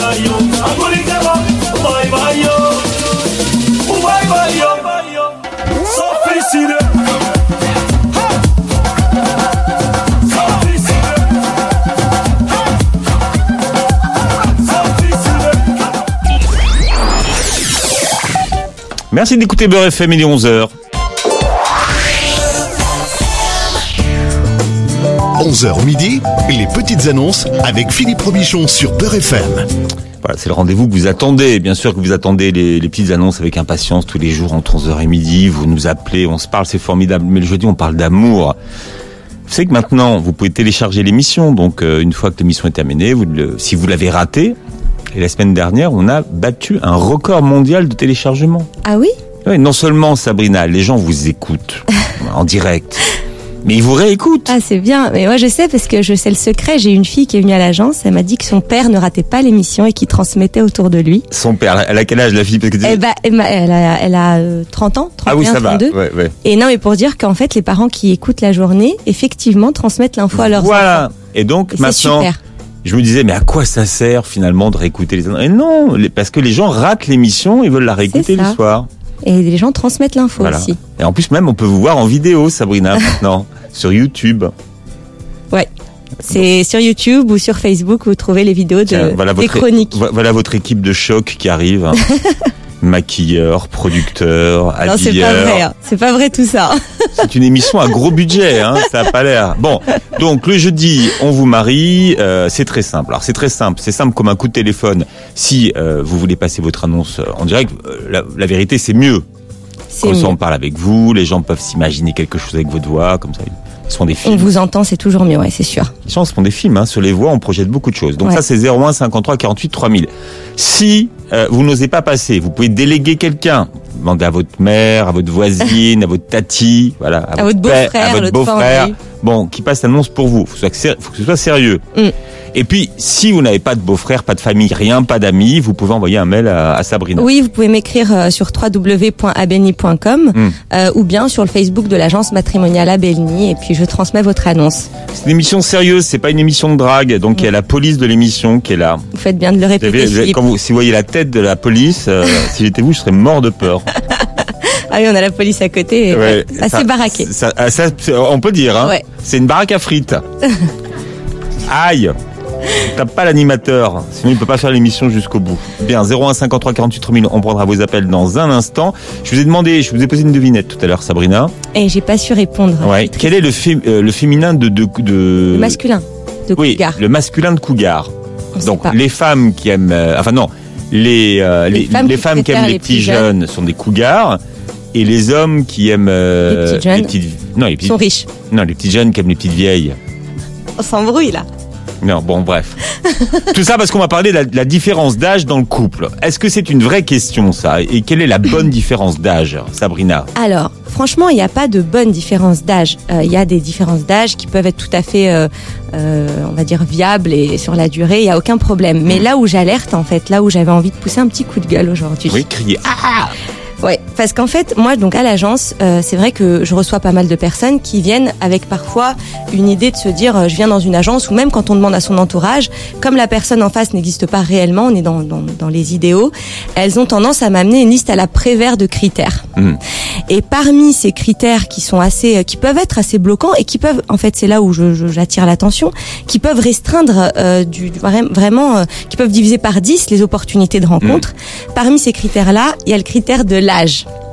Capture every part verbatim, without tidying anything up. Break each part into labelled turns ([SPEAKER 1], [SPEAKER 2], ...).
[SPEAKER 1] Merci d'écouter Beurre F M, il est onze heures.
[SPEAKER 2] onze heures midi, les petites annonces avec Philippe Robichon sur Beurre F M.
[SPEAKER 1] Voilà, c'est le rendez-vous que vous attendez. Bien sûr que vous attendez les, les petites annonces avec impatience tous les jours entre onze heures et midi. Vous nous appelez, on se parle, c'est formidable. Mais le jeudi, on parle d'amour. Vous savez que maintenant, vous pouvez télécharger l'émission. Donc, euh, une fois que l'émission est terminée, vous le, si vous l'avez ratée, et la semaine dernière, on a battu un record mondial de téléchargement.
[SPEAKER 3] Ah oui ?
[SPEAKER 1] Oui, non seulement, Sabrina, les gens vous écoutent en direct, mais ils vous réécoutent.
[SPEAKER 3] Ah, c'est bien. Mais moi, je sais parce que je sais le secret. J'ai une fille qui est venue à l'agence. Elle m'a dit que son père ne ratait pas l'émission et qu'il transmettait autour de lui.
[SPEAKER 1] Son père, elle a quel âge, la fille? Parce que
[SPEAKER 3] eh ben, elle a, elle a trente ans, trente et un,
[SPEAKER 1] ah oui, ça
[SPEAKER 3] trente-deux.
[SPEAKER 1] va. Ouais, ouais.
[SPEAKER 3] Et non, mais pour dire qu'en fait, les parents qui écoutent la journée, effectivement, transmettent l'info à leurs
[SPEAKER 1] voilà.
[SPEAKER 3] enfants.
[SPEAKER 1] Et donc,
[SPEAKER 3] et
[SPEAKER 1] maintenant,
[SPEAKER 3] c'est super.
[SPEAKER 1] Je me disais, mais à quoi ça sert finalement de réécouter les annonces? Et non, parce que les gens ratent l'émission, ils veulent la réécouter le soir.
[SPEAKER 3] Et les gens transmettent l'info
[SPEAKER 1] voilà.
[SPEAKER 3] aussi.
[SPEAKER 1] Et en plus, même, on peut vous voir en vidéo, Sabrina, maintenant, sur YouTube.
[SPEAKER 3] Ouais. C'est sur YouTube ou sur Facebook, vous trouvez les vidéos de, Tiens, voilà des
[SPEAKER 1] votre,
[SPEAKER 3] chroniques.
[SPEAKER 1] Voilà votre équipe de choc qui arrive. Hein. Maquilleur, producteur, habilleur.
[SPEAKER 3] Non, c'est pas vrai. Hein. C'est pas vrai tout ça.
[SPEAKER 1] C'est une émission à gros budget, hein. Ça a pas l'air. Bon, donc le jeudi, on vous marie. Euh, c'est très simple. Alors c'est très simple. C'est simple comme un coup de téléphone. Si euh, vous voulez passer votre annonce en direct, euh, la, la vérité c'est mieux. C'est comme mieux. Ça, on parle avec vous. Les gens peuvent s'imaginer quelque chose avec votre voix, comme ça. Ce sont des films.
[SPEAKER 3] On vous entend, c'est toujours mieux, ouais, c'est sûr.
[SPEAKER 1] Les gens, ce sont des films, hein. Sur les voix, on projette beaucoup de choses. Donc ouais. Ça, c'est zéro un cinquante-trois quarante-huit trois mille. Si euh, vous n'osez pas passer, vous pouvez déléguer quelqu'un. Demandez à votre mère, à votre voisine, à votre tati, voilà, à,
[SPEAKER 3] à votre beau-frère,
[SPEAKER 1] à votre beau-frère. Bon, qui passe l'annonce pour vous. Faut que ce soit sérieux. Mm. Et puis, si vous n'avez pas de beau-frère, pas de famille, rien, pas d'amis, vous pouvez envoyer un mail à, à Sabrina.
[SPEAKER 3] Oui, vous pouvez m'écrire euh, sur w w w point abelny point com mm. euh, ou bien sur le Facebook de l'agence matrimoniale Abelny, et puis je transmets votre annonce.
[SPEAKER 1] C'est une émission sérieuse, c'est pas une émission de drague, donc il mm. y a la police de l'émission qui est là.
[SPEAKER 3] Vous faites bien de le répéter.
[SPEAKER 1] Vous avez, quand vous, si vous voyez la tête de la police, euh, si j'étais vous, je serais mort de peur.
[SPEAKER 3] Ah oui, on a la police à côté, et ouais, assez ça, baraqué.
[SPEAKER 1] Ça, ça, on peut dire, hein.
[SPEAKER 3] Ouais.
[SPEAKER 1] C'est une baraque à frites. Aïe. Tape pas l'animateur, sinon il peut pas faire l'émission jusqu'au bout. Bien, zéro un cinquante-trois quarante-huit trois mille, on prendra vos appels dans un instant. Je vous ai demandé, je vous ai posé une devinette tout à l'heure, Sabrina.
[SPEAKER 3] Et j'ai pas su répondre.
[SPEAKER 1] Ouais. Quel est le, fé, euh, le féminin de, de, de...
[SPEAKER 3] Le masculin de
[SPEAKER 1] oui,
[SPEAKER 3] cougar.
[SPEAKER 1] Le masculin de cougar.
[SPEAKER 3] On
[SPEAKER 1] Donc les femmes qui aiment, euh, enfin non, les euh, les, les femmes, les qui, femmes qui aiment les petits jeunes, jeunes sont des cougars. Et les hommes qui aiment euh,
[SPEAKER 3] les petits jeunes
[SPEAKER 1] les petites, non les petites,
[SPEAKER 3] sont riches.
[SPEAKER 1] Non, les petits jeunes qui aiment les petites vieilles.
[SPEAKER 3] On s'embrouille là.
[SPEAKER 1] Non, bon, bref. Tout ça parce qu'on va parler de la, de la différence d'âge dans le couple. Est-ce que c'est une vraie question, ça? Et quelle est la bonne différence d'âge, Sabrina?
[SPEAKER 3] Alors, franchement, il n'y a pas de bonne différence d'âge. Euh, il y a des différences d'âge qui peuvent être tout à fait, euh, euh, on va dire, viables et sur la durée, il n'y a aucun problème. Mais mmh. là où j'alerte, en fait, là où j'avais envie de pousser un petit coup de gueule aujourd'hui.
[SPEAKER 1] Oui, crier. Ah!
[SPEAKER 3] Ouais, parce qu'en fait, moi, donc à l'agence, euh, c'est vrai que je reçois pas mal de personnes qui viennent avec parfois une idée de se dire, euh, je viens dans une agence, ou même quand on demande à son entourage, comme la personne en face n'existe pas réellement, on est dans, dans, dans les idéaux, elles ont tendance à m'amener une liste à la Prévert de critères. Mmh. Et parmi ces critères qui sont assez, qui peuvent être assez bloquants et qui peuvent, en fait, c'est là où je, je, j'attire l'attention, qui peuvent restreindre euh, du vraiment, euh, qui peuvent diviser par dix les opportunités de rencontre. Mmh. Parmi ces critères-là, il y a le critère de l'âge.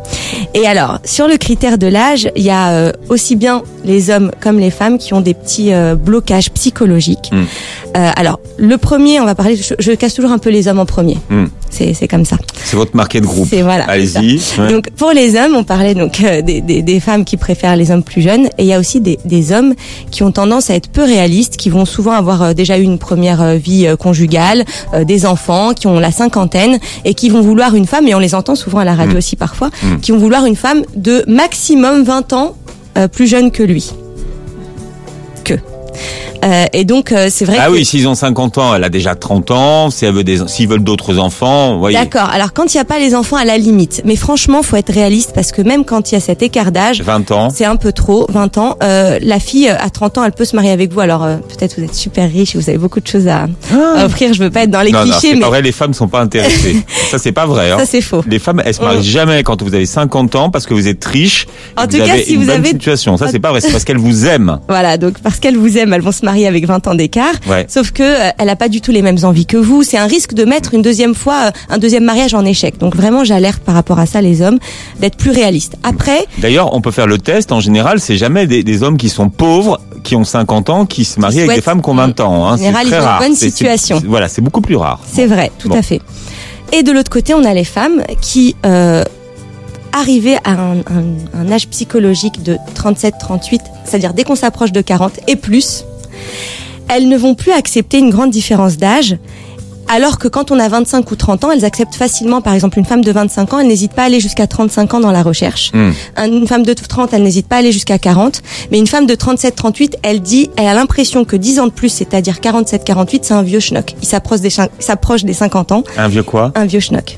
[SPEAKER 3] Et alors, sur le critère de l'âge, il y a euh, aussi bien les hommes comme les femmes qui ont des petits euh, blocages psychologiques. Mmh. Euh, alors, le premier, on va parler, je, je casse toujours un peu les hommes en premier. Mmh. C'est, c'est comme ça.
[SPEAKER 1] C'est votre marqué de groupe.
[SPEAKER 3] C'est, voilà,
[SPEAKER 1] allez-y.
[SPEAKER 3] C'est ouais. Donc, pour les hommes, on parlait donc euh, des, des, des femmes qui préfèrent les hommes plus jeunes, et il y a aussi des, des hommes qui ont tendance à être peu réalistes, qui vont souvent avoir euh, déjà eu une première euh, vie euh, conjugale, euh, des enfants, qui ont la cinquantaine et qui vont vouloir une femme, et on les entend souvent à la radio mmh. aussi parfois, mmh. qui vont vouloir une femme de maximum vingt ans euh, plus jeune que lui. Que. Euh, et donc, euh, c'est vrai
[SPEAKER 1] ah
[SPEAKER 3] que...
[SPEAKER 1] oui, s'ils ont cinquante ans, elle a déjà trente ans. Si elle veut des, s'ils veulent d'autres enfants, vous voyez.
[SPEAKER 3] D'accord. Alors, quand il n'y a pas les enfants, à la limite. Mais franchement, faut être réaliste parce que même quand il y a cet écart d'âge,
[SPEAKER 1] vingt ans.
[SPEAKER 3] C'est un peu trop, vingt ans. Euh, la fille, à trente ans, elle peut se marier avec vous. Alors, euh, peut-être vous êtes super riche et vous avez beaucoup de choses à, à offrir. Je veux pas être dans les
[SPEAKER 1] non,
[SPEAKER 3] clichés,
[SPEAKER 1] non, c'est
[SPEAKER 3] mais...
[SPEAKER 1] pas vrai, les femmes sont pas intéressées. Ça, c'est pas vrai. Hein.
[SPEAKER 3] Ça, c'est faux.
[SPEAKER 1] Les femmes, elles se marient
[SPEAKER 3] Mm.
[SPEAKER 1] jamais quand vous avez cinquante ans parce que vous êtes riche.
[SPEAKER 3] En
[SPEAKER 1] et
[SPEAKER 3] tout
[SPEAKER 1] vous
[SPEAKER 3] cas,
[SPEAKER 1] avez
[SPEAKER 3] si
[SPEAKER 1] une
[SPEAKER 3] vous
[SPEAKER 1] bonne
[SPEAKER 3] avez-
[SPEAKER 1] situation. Ça, c'est pas vrai. C'est parce qu'elles vous aiment.
[SPEAKER 3] Voilà, donc parce qu'elles vous aiment, elles vont se marier avec vingt ans d'écart.
[SPEAKER 1] Ouais.
[SPEAKER 3] Sauf que euh, elle a pas du tout les mêmes envies que vous. C'est un risque de mettre une deuxième fois euh, un deuxième mariage en échec. Donc vraiment, j'alerte par rapport à ça les hommes d'être plus réalistes. Après,
[SPEAKER 1] D'ailleurs, on peut faire le test. En général, c'est jamais des, des hommes qui sont pauvres, qui ont cinquante ans, qui se marient avec
[SPEAKER 3] souhaitent-
[SPEAKER 1] des femmes qui ont vingt ans. Hein.
[SPEAKER 3] En général,
[SPEAKER 1] c'est très
[SPEAKER 3] ils ont une
[SPEAKER 1] rare.
[SPEAKER 3] bonne
[SPEAKER 1] C'est- c'est-
[SPEAKER 3] situation.
[SPEAKER 1] c'est- voilà, c'est beaucoup plus rare.
[SPEAKER 3] c'est vrai, tout
[SPEAKER 1] Bon.
[SPEAKER 3] à fait. Et de l'autre côté, on a les femmes qui euh, arrivées à un, un, un âge psychologique de trente-sept trente-huit, c'est-à-dire dès qu'on s'approche de quarante et plus, elles ne vont plus accepter une grande différence d'âge. Alors que quand on a vingt-cinq ou trente ans, elles acceptent facilement, par exemple, une femme de vingt-cinq ans, elle n'hésite pas à aller jusqu'à trente-cinq ans dans la recherche.
[SPEAKER 1] Hum.
[SPEAKER 3] Un- Une femme de trente, elle n'hésite pas à aller jusqu'à quarante. Mais une femme de trente-sept trente-huit, elle dit, elle a l'impression que dix ans de plus, c'est-à-dire quarante-sept quarante-huit, c'est un vieux schnock. Il s'approche des, chin- s'approche des cinquante ans,
[SPEAKER 1] Un vieux quoi?
[SPEAKER 3] un vieux schnock.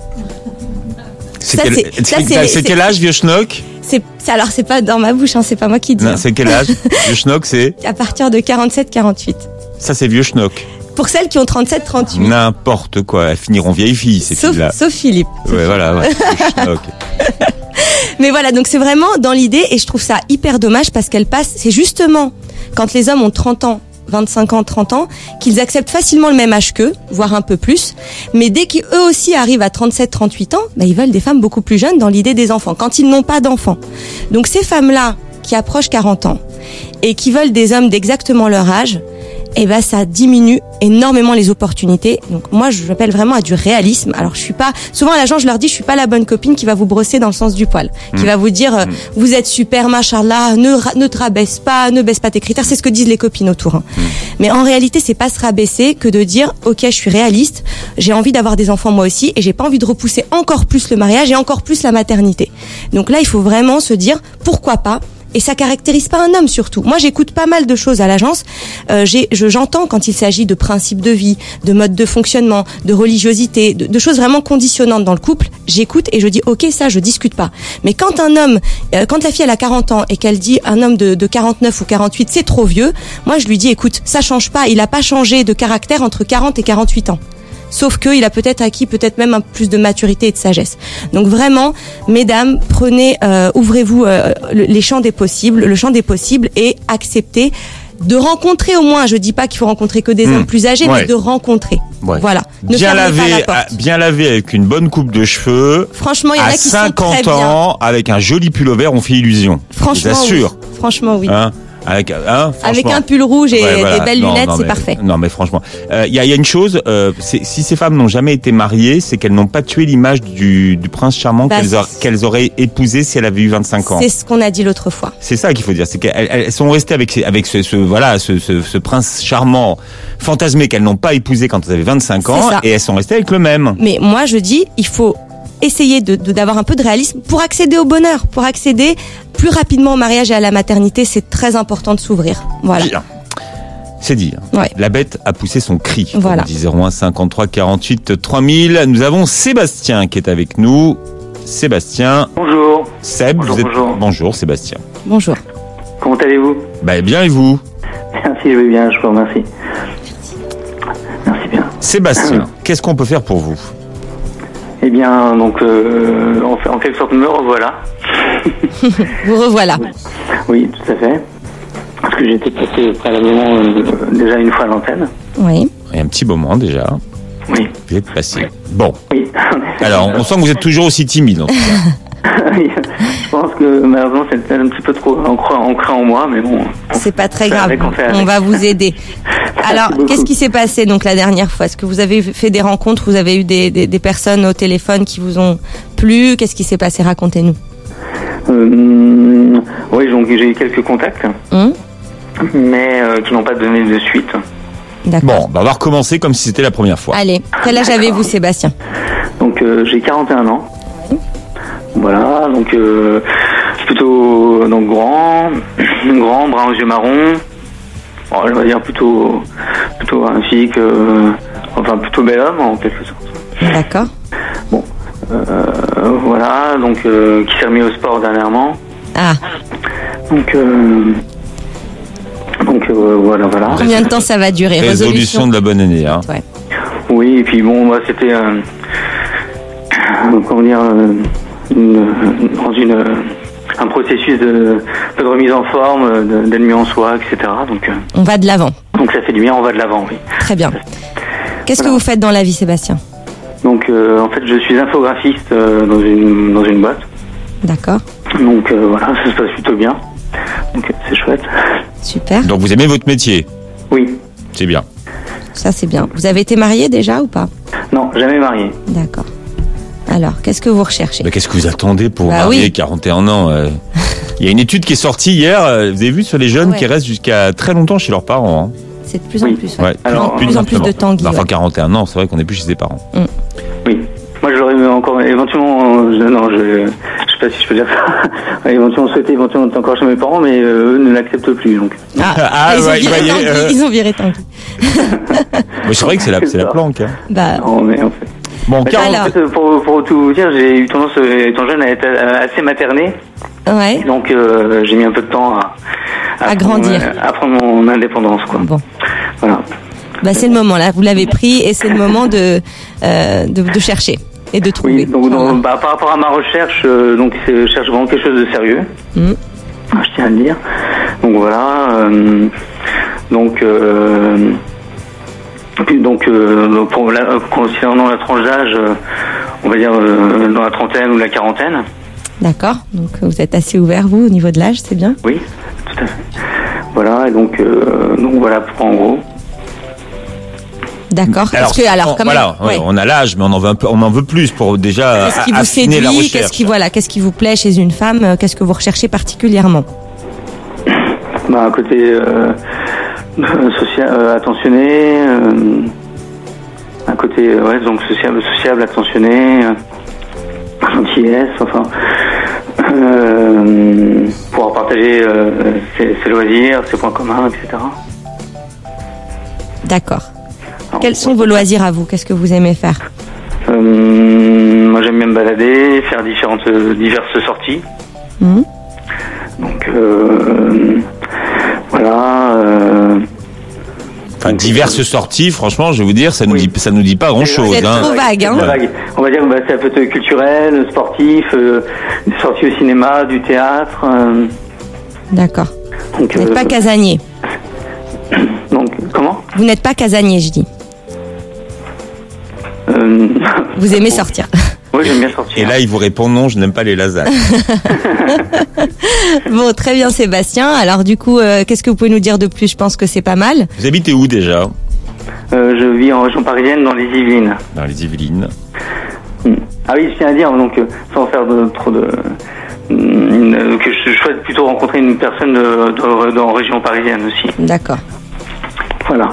[SPEAKER 1] C'est
[SPEAKER 3] Ça,
[SPEAKER 1] quel,
[SPEAKER 3] c'est- ça,
[SPEAKER 1] c'est-
[SPEAKER 3] c'est-
[SPEAKER 1] c'est quel âge, vieux schnock?
[SPEAKER 3] C'est, c'est- alors c'est pas dans ma bouche, hein, c'est pas moi qui dis.
[SPEAKER 1] Non,
[SPEAKER 3] hein.
[SPEAKER 1] c'est quel âge? Vieux schnock, c'est,
[SPEAKER 3] À partir de quarante-sept quarante-huit.
[SPEAKER 1] ça c'est vieux schnock.
[SPEAKER 3] Pour celles qui ont trente-sept trente-huit.
[SPEAKER 1] N'importe quoi. Elles finiront vieilles filles, ces
[SPEAKER 3] Sauf,
[SPEAKER 1] filles-là.
[SPEAKER 3] sauf Philippe.
[SPEAKER 1] Ouais, voilà, ouais. Vieux schnock.
[SPEAKER 3] Mais voilà, donc c'est vraiment dans l'idée, et je trouve ça hyper dommage parce qu'elle passe, c'est justement quand les hommes ont trente ans, vingt-cinq ans, trente ans, qu'ils acceptent facilement le même âge qu'eux, voire un peu plus, mais dès qu'eux aussi arrivent à trente-sept trente-huit ans, bah, ils veulent des femmes beaucoup plus jeunes dans l'idée des enfants, quand ils n'ont pas d'enfants. Donc ces femmes-là, qui approchent quarante ans, et qui veulent des hommes d'exactement leur âge, eh ben ça diminue énormément les opportunités. Donc moi je m'appelle vraiment à du réalisme. Alors je suis pas souvent à l'agent, je leur dis je suis pas la bonne copine qui va vous brosser dans le sens du poil, qui
[SPEAKER 1] Mmh.
[SPEAKER 3] va vous dire euh, vous êtes super machallah, ne ra- ne te rabaisse pas, ne baisse pas tes critères, c'est ce que disent les copines autour. Hein.
[SPEAKER 1] Mmh.
[SPEAKER 3] Mais en réalité, c'est pas se rabaisser que de dire OK, je suis réaliste, j'ai envie d'avoir des enfants moi aussi et j'ai pas envie de repousser encore plus le mariage et encore plus la maternité. Donc là, il faut vraiment se dire pourquoi pas. Et ça caractérise pas un homme surtout. Moi, j'écoute pas mal de choses à l'agence. Euh, j'ai, je, j'entends quand il s'agit de principes de vie, de mode de fonctionnement, de religiosité, de, de choses vraiment conditionnantes dans le couple. J'écoute et je dis ok, ça, je discute pas. Mais quand un homme, euh, quand la fille elle a quarante ans et qu'elle dit un homme de, de quarante-neuf ou quarante-huit, c'est trop vieux. Moi, je lui dis écoute, ça change pas. Il a pas changé de caractère entre quarante et quarante-huit ans. Sauf qu'il a peut-être acquis peut-être même un peu plus de maturité et de sagesse. Donc vraiment, mesdames, prenez, euh, ouvrez-vous euh, le- les champs des possibles, le champ des possibles et acceptez de rencontrer au moins. Je dis pas qu'il faut rencontrer que des
[SPEAKER 1] Mmh.
[SPEAKER 3] hommes plus âgés,
[SPEAKER 1] Ouais.
[SPEAKER 3] mais de rencontrer.
[SPEAKER 1] Ouais.
[SPEAKER 3] Voilà. Ne
[SPEAKER 1] Bien
[SPEAKER 3] fermez pas
[SPEAKER 1] lavé,
[SPEAKER 3] la porte.
[SPEAKER 1] à- bien lavé avec une bonne coupe de cheveux.
[SPEAKER 3] Franchement, il y en
[SPEAKER 1] À
[SPEAKER 3] a qui sont très
[SPEAKER 1] cinquante
[SPEAKER 3] bien.
[SPEAKER 1] ans, avec un joli pull vert, on fait illusion.
[SPEAKER 3] Franchement,
[SPEAKER 1] Je vous assure.
[SPEAKER 3] oui. Franchement, oui.
[SPEAKER 1] Hein, avec, hein,
[SPEAKER 3] Avec
[SPEAKER 1] franchement.
[SPEAKER 3] un pull rouge et
[SPEAKER 1] Ouais, voilà.
[SPEAKER 3] des belles
[SPEAKER 1] Non,
[SPEAKER 3] lunettes,
[SPEAKER 1] non,
[SPEAKER 3] c'est
[SPEAKER 1] mais-
[SPEAKER 3] parfait.
[SPEAKER 1] Non, mais franchement, il euh, y, a, y a une chose. Euh, c'est- si ces femmes n'ont jamais été mariées, c'est qu'elles n'ont pas tué l'image du, du prince charmant
[SPEAKER 3] Bah,
[SPEAKER 1] qu'elles,
[SPEAKER 3] c'est-
[SPEAKER 1] aur- qu'elles auraient épousé si elle avait eu vingt-cinq ans.
[SPEAKER 3] C'est ce qu'on a dit l'autre fois.
[SPEAKER 1] C'est ça qu'il faut dire, c'est qu'elles elles sont restées avec ces- avec ce, ce voilà ce, ce, ce prince charmant fantasmé qu'elles n'ont pas épousé quand elles avaient vingt-cinq ans,
[SPEAKER 3] C'est ça.
[SPEAKER 1] et elles sont restées avec le même.
[SPEAKER 3] Mais moi, je dis, il faut essayer de, de- d'avoir un peu de réalisme pour accéder au bonheur, pour accéder plus rapidement au mariage et à la maternité. C'est très important de s'ouvrir. Voilà.
[SPEAKER 1] Bien. C'est dit.
[SPEAKER 3] Ouais.
[SPEAKER 1] La bête a poussé son cri. comme
[SPEAKER 3] Voilà.
[SPEAKER 1] on dit zéro un cinquante-trois quarante-huit trois mille. Nous avons Sébastien qui est avec nous. Sébastien,
[SPEAKER 4] Bonjour,
[SPEAKER 1] Seb,
[SPEAKER 4] Bonjour,
[SPEAKER 1] vous êtes...
[SPEAKER 4] bonjour.
[SPEAKER 1] bonjour Sébastien.
[SPEAKER 3] Bonjour.
[SPEAKER 4] comment allez-vous?
[SPEAKER 1] Bah bien et vous?
[SPEAKER 4] Merci, je vais bien, je vous remercie. Merci bien.
[SPEAKER 1] Sébastien, qu'est-ce qu'on peut faire pour vous?
[SPEAKER 4] Eh bien, donc, euh, en, fait- en quelque sorte, me revoilà.
[SPEAKER 3] Vous revoilà.
[SPEAKER 4] Oui, tout à fait. Parce que j'étais passé préalablement euh, déjà une fois à l'antenne.
[SPEAKER 3] Oui.
[SPEAKER 1] Il y a un petit moment déjà.
[SPEAKER 4] Oui,
[SPEAKER 1] Vous êtes passé. Bon.
[SPEAKER 4] oui.
[SPEAKER 1] Alors, on sent que vous êtes toujours aussi timide. En tout cas.
[SPEAKER 4] Oui, je pense que malheureusement, c'est un petit peu trop ancré, ancré en moi, mais bon.
[SPEAKER 3] C'est pas très
[SPEAKER 4] fait
[SPEAKER 3] grave.
[SPEAKER 4] avec, on fait avec.
[SPEAKER 3] On va vous aider. Alors,
[SPEAKER 4] beaucoup.
[SPEAKER 3] qu'est-ce qui s'est passé donc la dernière fois? Est-ce que vous avez fait des rencontres? Vous avez eu des, des, des personnes au téléphone qui vous ont plu? Qu'est-ce qui s'est passé? Racontez-nous.
[SPEAKER 4] Euh, oui, donc j'ai eu quelques contacts,
[SPEAKER 3] Hum
[SPEAKER 4] mais euh, qui n'ont pas donné de suite.
[SPEAKER 3] D'accord.
[SPEAKER 1] Bon, bah on va recommencer comme si c'était la première fois.
[SPEAKER 3] Allez, quel âge avez-vous, Sébastien?
[SPEAKER 4] Donc euh, j'ai quarante et un ans. Voilà, donc euh, plutôt donc grand, grand, brun aux yeux marrons, bon, on va dire plutôt, plutôt un physique, euh, enfin plutôt bel homme en quelque sorte.
[SPEAKER 3] D'accord.
[SPEAKER 4] Bon, euh, voilà, donc euh, qui s'est remis au sport dernièrement.
[SPEAKER 3] Ah.
[SPEAKER 4] Donc, euh, donc euh, voilà, voilà.
[SPEAKER 3] Combien de temps ça va durer?
[SPEAKER 1] Résolution de la bonne année. Hein.
[SPEAKER 3] Ouais.
[SPEAKER 4] Oui, et puis bon, moi c'était, euh, comment dire, euh, une, dans une, euh, un processus de, de remise en forme, de, d'ennemi en soi, et cetera. Donc, euh,
[SPEAKER 3] On va de l'avant.
[SPEAKER 4] donc ça fait du bien, on va de l'avant, oui.
[SPEAKER 3] Très bien. Qu'est-ce
[SPEAKER 4] Voilà.
[SPEAKER 3] que vous faites dans la vie, Sébastien?
[SPEAKER 4] Donc euh, en fait, je suis infographiste euh, dans une dans une boîte.
[SPEAKER 3] D'accord.
[SPEAKER 4] Donc euh, voilà, ça se passe plutôt bien. Donc euh, c'est chouette.
[SPEAKER 3] Super.
[SPEAKER 1] Donc vous aimez votre métier.
[SPEAKER 4] Oui.
[SPEAKER 1] C'est bien.
[SPEAKER 3] Ça, c'est bien. Vous avez été marié déjà ou pas?
[SPEAKER 4] Non, jamais marié.
[SPEAKER 3] D'accord. Alors, qu'est-ce que vous recherchez?
[SPEAKER 1] Mais qu'est-ce que vous attendez pour
[SPEAKER 3] Bah
[SPEAKER 1] marier
[SPEAKER 3] oui.
[SPEAKER 1] quarante et un ans euh Il y a une étude qui est sortie hier, euh, vous avez vu, sur les jeunes
[SPEAKER 3] Ouais.
[SPEAKER 1] qui restent jusqu'à très longtemps chez leurs parents. Hein.
[SPEAKER 3] C'est de plus en
[SPEAKER 4] Oui.
[SPEAKER 3] plus. Ouais.
[SPEAKER 1] Ouais,
[SPEAKER 4] Alors,
[SPEAKER 3] de plus en plus de temps, Guy.
[SPEAKER 1] Enfin,
[SPEAKER 3] ouais.
[SPEAKER 1] quarante et un ans, c'est vrai qu'on n'est plus chez ses parents.
[SPEAKER 4] Oui. Moi, j'aurais encore éventuellement, euh, je, non, je, je sais pas si je peux dire ça. éventuellement souhaité éventuellement être encore chez mes parents, mais euh, eux ne l'acceptent plus. Donc.
[SPEAKER 3] Ah,
[SPEAKER 1] Ah,
[SPEAKER 3] ils, ont
[SPEAKER 1] ouais,
[SPEAKER 3] viré
[SPEAKER 1] il va y
[SPEAKER 3] Tanguy,
[SPEAKER 1] aller, euh.
[SPEAKER 3] ils ont viré Tanguy.
[SPEAKER 1] Mais c'est vrai que c'est la, c'est la planque. Hein.
[SPEAKER 3] Bah,
[SPEAKER 4] Non, mais en fait.
[SPEAKER 1] Bon,
[SPEAKER 4] Bah,
[SPEAKER 1] quarante
[SPEAKER 3] Alors.
[SPEAKER 4] en fait, pour, pour tout vous dire, j'ai eu tendance, euh, étant jeune, à être euh, assez materné.
[SPEAKER 3] ouais.
[SPEAKER 4] Donc euh, j'ai mis un peu de temps à,
[SPEAKER 3] À
[SPEAKER 4] prendre,
[SPEAKER 3] grandir.
[SPEAKER 4] euh, à prendre mon indépendance, quoi.
[SPEAKER 3] Bon.
[SPEAKER 4] Voilà.
[SPEAKER 3] Bah, c'est le moment là. Vous l'avez pris et c'est le moment de, euh, de, de chercher et de trouver.
[SPEAKER 4] Oui, donc dans-
[SPEAKER 3] Voilà.
[SPEAKER 4] bah, par rapport à ma recherche, euh, donc c'est- je cherche vraiment quelque chose de sérieux.
[SPEAKER 3] Mhm.
[SPEAKER 4] Je tiens à le dire. Donc voilà. euh, donc euh, puis donc euh, pour la, concernant la tranche d'âge, euh, on va dire euh, dans la trentaine ou la quarantaine.
[SPEAKER 3] D'accord. Donc, vous êtes assez ouvert, vous, au niveau de l'âge, c'est bien.
[SPEAKER 4] Oui, tout à fait. Voilà, et donc euh, donc voilà pour en gros.
[SPEAKER 3] D'accord. Est-ce que, alors,
[SPEAKER 1] on,
[SPEAKER 3] quand
[SPEAKER 1] voilà,
[SPEAKER 3] même,
[SPEAKER 1] ouais,
[SPEAKER 3] ouais.
[SPEAKER 1] on a l'âge, mais on en veut un peu, on en veut plus pour déjà
[SPEAKER 3] Qu'est-ce qui
[SPEAKER 1] a-
[SPEAKER 3] vous
[SPEAKER 1] affiner la
[SPEAKER 3] séduit?
[SPEAKER 1] recherche.
[SPEAKER 3] Qu'est-ce qui, voilà, qu'est-ce qui vous plaît chez une femme? euh, Qu'est-ce que vous recherchez particulièrement?
[SPEAKER 4] Bah, un côté euh, social, euh, attentionné, euh, un côté euh, ouais, donc sociable, sociable, attentionné, euh, gentillesse, enfin, euh, pouvoir partager euh, ses, ses loisirs, ses points communs, et cetera.
[SPEAKER 3] D'accord.
[SPEAKER 4] Alors,
[SPEAKER 3] Quels sont vos loisirs à vous? Qu'est-ce que vous aimez faire?
[SPEAKER 4] euh, Moi, j'aime bien me balader, faire différentes, euh, diverses sorties.
[SPEAKER 3] Mhm.
[SPEAKER 4] Donc, euh, voilà. Euh,
[SPEAKER 1] Enfin, diverses sorties, franchement, je vais vous dire, ça nous
[SPEAKER 4] Oui.
[SPEAKER 1] dit, ça nous dit pas grand-chose.
[SPEAKER 3] Vous êtes
[SPEAKER 1] Hein.
[SPEAKER 3] trop vague, hein.
[SPEAKER 4] C'est vague. On va dire que bah, ça peut être culturel, sportif, euh, des sorties au cinéma, du théâtre. euh,
[SPEAKER 3] D'accord.
[SPEAKER 4] donc,
[SPEAKER 3] Vous n'êtes
[SPEAKER 4] euh,
[SPEAKER 3] pas casanier.
[SPEAKER 4] donc, comment
[SPEAKER 3] Vous n'êtes pas casanier, je dis.
[SPEAKER 4] euh,
[SPEAKER 3] Vous aimez sortir.
[SPEAKER 4] Oui, j'aime bien sortir.
[SPEAKER 1] Et là, il vous répond non, je n'aime pas les lasagnes.
[SPEAKER 3] Bon, très bien, Sébastien. Alors, du coup, euh, qu'est-ce que vous pouvez nous dire de plus? Je pense que c'est pas mal.
[SPEAKER 1] Vous habitez où déjà?
[SPEAKER 4] Euh, je vis en région parisienne, dans les Yvelines.
[SPEAKER 1] Dans les Yvelines.
[SPEAKER 4] Hmm. Ah oui, je tiens à dire, donc, euh, sans faire de, trop de... une- euh, que je souhaite plutôt rencontrer une personne de, de, de- en région parisienne aussi.
[SPEAKER 3] D'accord.
[SPEAKER 4] Voilà.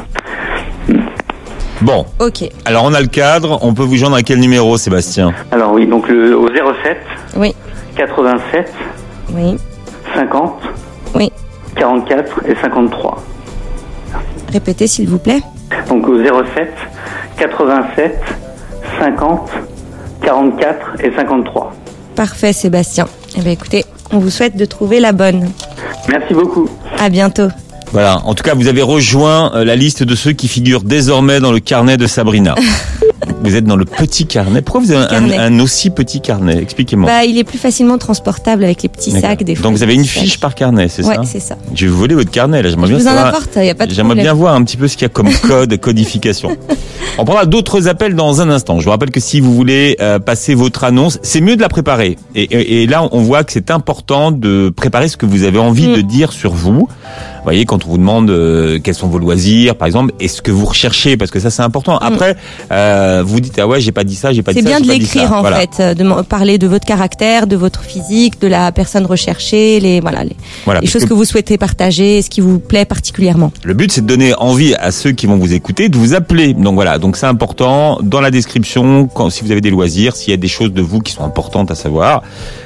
[SPEAKER 1] Bon,
[SPEAKER 3] Ok.
[SPEAKER 1] alors on a le cadre, on peut vous joindre à quel numéro, Sébastien?
[SPEAKER 4] Alors oui, donc le, au zéro sept
[SPEAKER 3] Oui.
[SPEAKER 4] quatre-vingt-sept
[SPEAKER 3] Oui.
[SPEAKER 4] cinquante
[SPEAKER 3] Oui.
[SPEAKER 4] quarante-quatre et cinquante-trois.
[SPEAKER 3] Répétez, s'il vous plaît.
[SPEAKER 4] Donc au zéro sept quatre-vingt-sept cinquante quarante-quatre et cinquante-trois.
[SPEAKER 3] Parfait, Sébastien. Eh bien, écoutez, on vous souhaite de trouver la bonne.
[SPEAKER 4] Merci beaucoup.
[SPEAKER 3] À bientôt.
[SPEAKER 1] Voilà, en tout cas, vous avez rejoint euh, la liste de ceux qui figurent désormais dans le carnet de Sabrina. Vous êtes dans le petit carnet. Pourquoi vous avez un,
[SPEAKER 3] Carnet.
[SPEAKER 1] un aussi petit carnet? Expliquez-moi.
[SPEAKER 3] Bah, il est plus facilement transportable avec les petits
[SPEAKER 1] D'accord.
[SPEAKER 3] sacs des fois.
[SPEAKER 1] Donc vous avez une
[SPEAKER 3] Petits
[SPEAKER 1] fiche
[SPEAKER 3] sacs.
[SPEAKER 1] par carnet, c'est
[SPEAKER 3] Ouais,
[SPEAKER 1] ça?
[SPEAKER 3] c'est ça.
[SPEAKER 1] Je vais vous voler votre carnet, là. J'aimerais
[SPEAKER 3] Je
[SPEAKER 1] bien
[SPEAKER 3] vous en
[SPEAKER 1] savoir-
[SPEAKER 3] apporte, il n'y a pas de
[SPEAKER 1] J'aimerais
[SPEAKER 3] problème.
[SPEAKER 1] bien voir un petit peu ce qu'il y a comme code, codification. On prendra d'autres appels dans un instant. Je vous rappelle que si vous voulez euh, passer votre annonce, c'est mieux de la préparer. Et, et, et là, on voit que c'est important de préparer ce que vous avez envie
[SPEAKER 3] Mm.
[SPEAKER 1] de dire sur vous. Vous voyez, quand on vous demande euh, quels sont vos loisirs, par exemple, et ce que vous recherchez, parce que ça, c'est important. Après, euh, vous dites, ah ouais, j'ai pas dit ça, j'ai pas dit
[SPEAKER 3] C'est
[SPEAKER 1] ça,
[SPEAKER 3] bien
[SPEAKER 1] j'ai
[SPEAKER 3] de
[SPEAKER 1] pas dit
[SPEAKER 3] l'écrire
[SPEAKER 1] ça.
[SPEAKER 3] en
[SPEAKER 1] Voilà.
[SPEAKER 3] fait, euh, de m- parler de votre caractère, de votre physique, de la personne recherchée, les voilà les,
[SPEAKER 1] Voilà,
[SPEAKER 3] les
[SPEAKER 1] parce
[SPEAKER 3] choses
[SPEAKER 1] que-
[SPEAKER 3] que vous souhaitez partager, ce qui vous plaît particulièrement.
[SPEAKER 1] Le but, c'est de donner envie à ceux qui vont vous écouter de vous appeler. Donc voilà, donc c'est important dans la description, quand, si vous avez des loisirs, s'il y a des choses de vous qui sont importantes à savoir,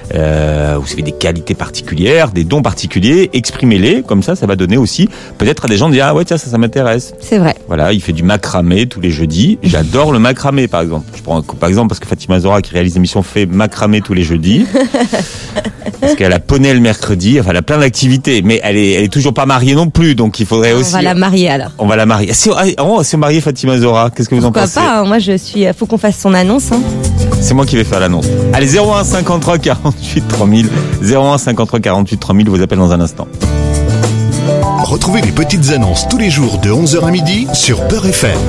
[SPEAKER 1] Euh, vous avez des qualités particulières, des dons particuliers, exprimez-les, comme ça, ça va donner aussi peut-être à des gens de dire ah ouais tiens ça, ça m'intéresse.
[SPEAKER 3] C'est vrai.
[SPEAKER 1] Voilà, il fait du macramé tous les jeudis. J'adore le macramé par exemple. Je prends par exemple parce que Fatima Zora qui réalise l'émission fait macramé tous les jeudis. Parce qu'elle a poney le mercredi, enfin elle a plein d'activités, mais elle est, elle est toujours pas mariée non plus, donc il faudrait
[SPEAKER 3] On
[SPEAKER 1] aussi.
[SPEAKER 3] va la marier alors.
[SPEAKER 1] On va la marier. Si, on, si on mariait Fatima Zora, qu'est-ce que vous
[SPEAKER 3] Pourquoi
[SPEAKER 1] en pensez?
[SPEAKER 3] pas hein, moi je suis. Faut qu'on fasse son annonce. Hein.
[SPEAKER 1] C'est moi qui vais faire l'annonce. Allez, zéro un cinquante-trois quarante-huit trois mille, zéro un cinquante-trois quarante-huit trois mille, vous appelle dans un instant.
[SPEAKER 2] Retrouvez les petites annonces tous les jours de onze heures à midi sur Beurre F M.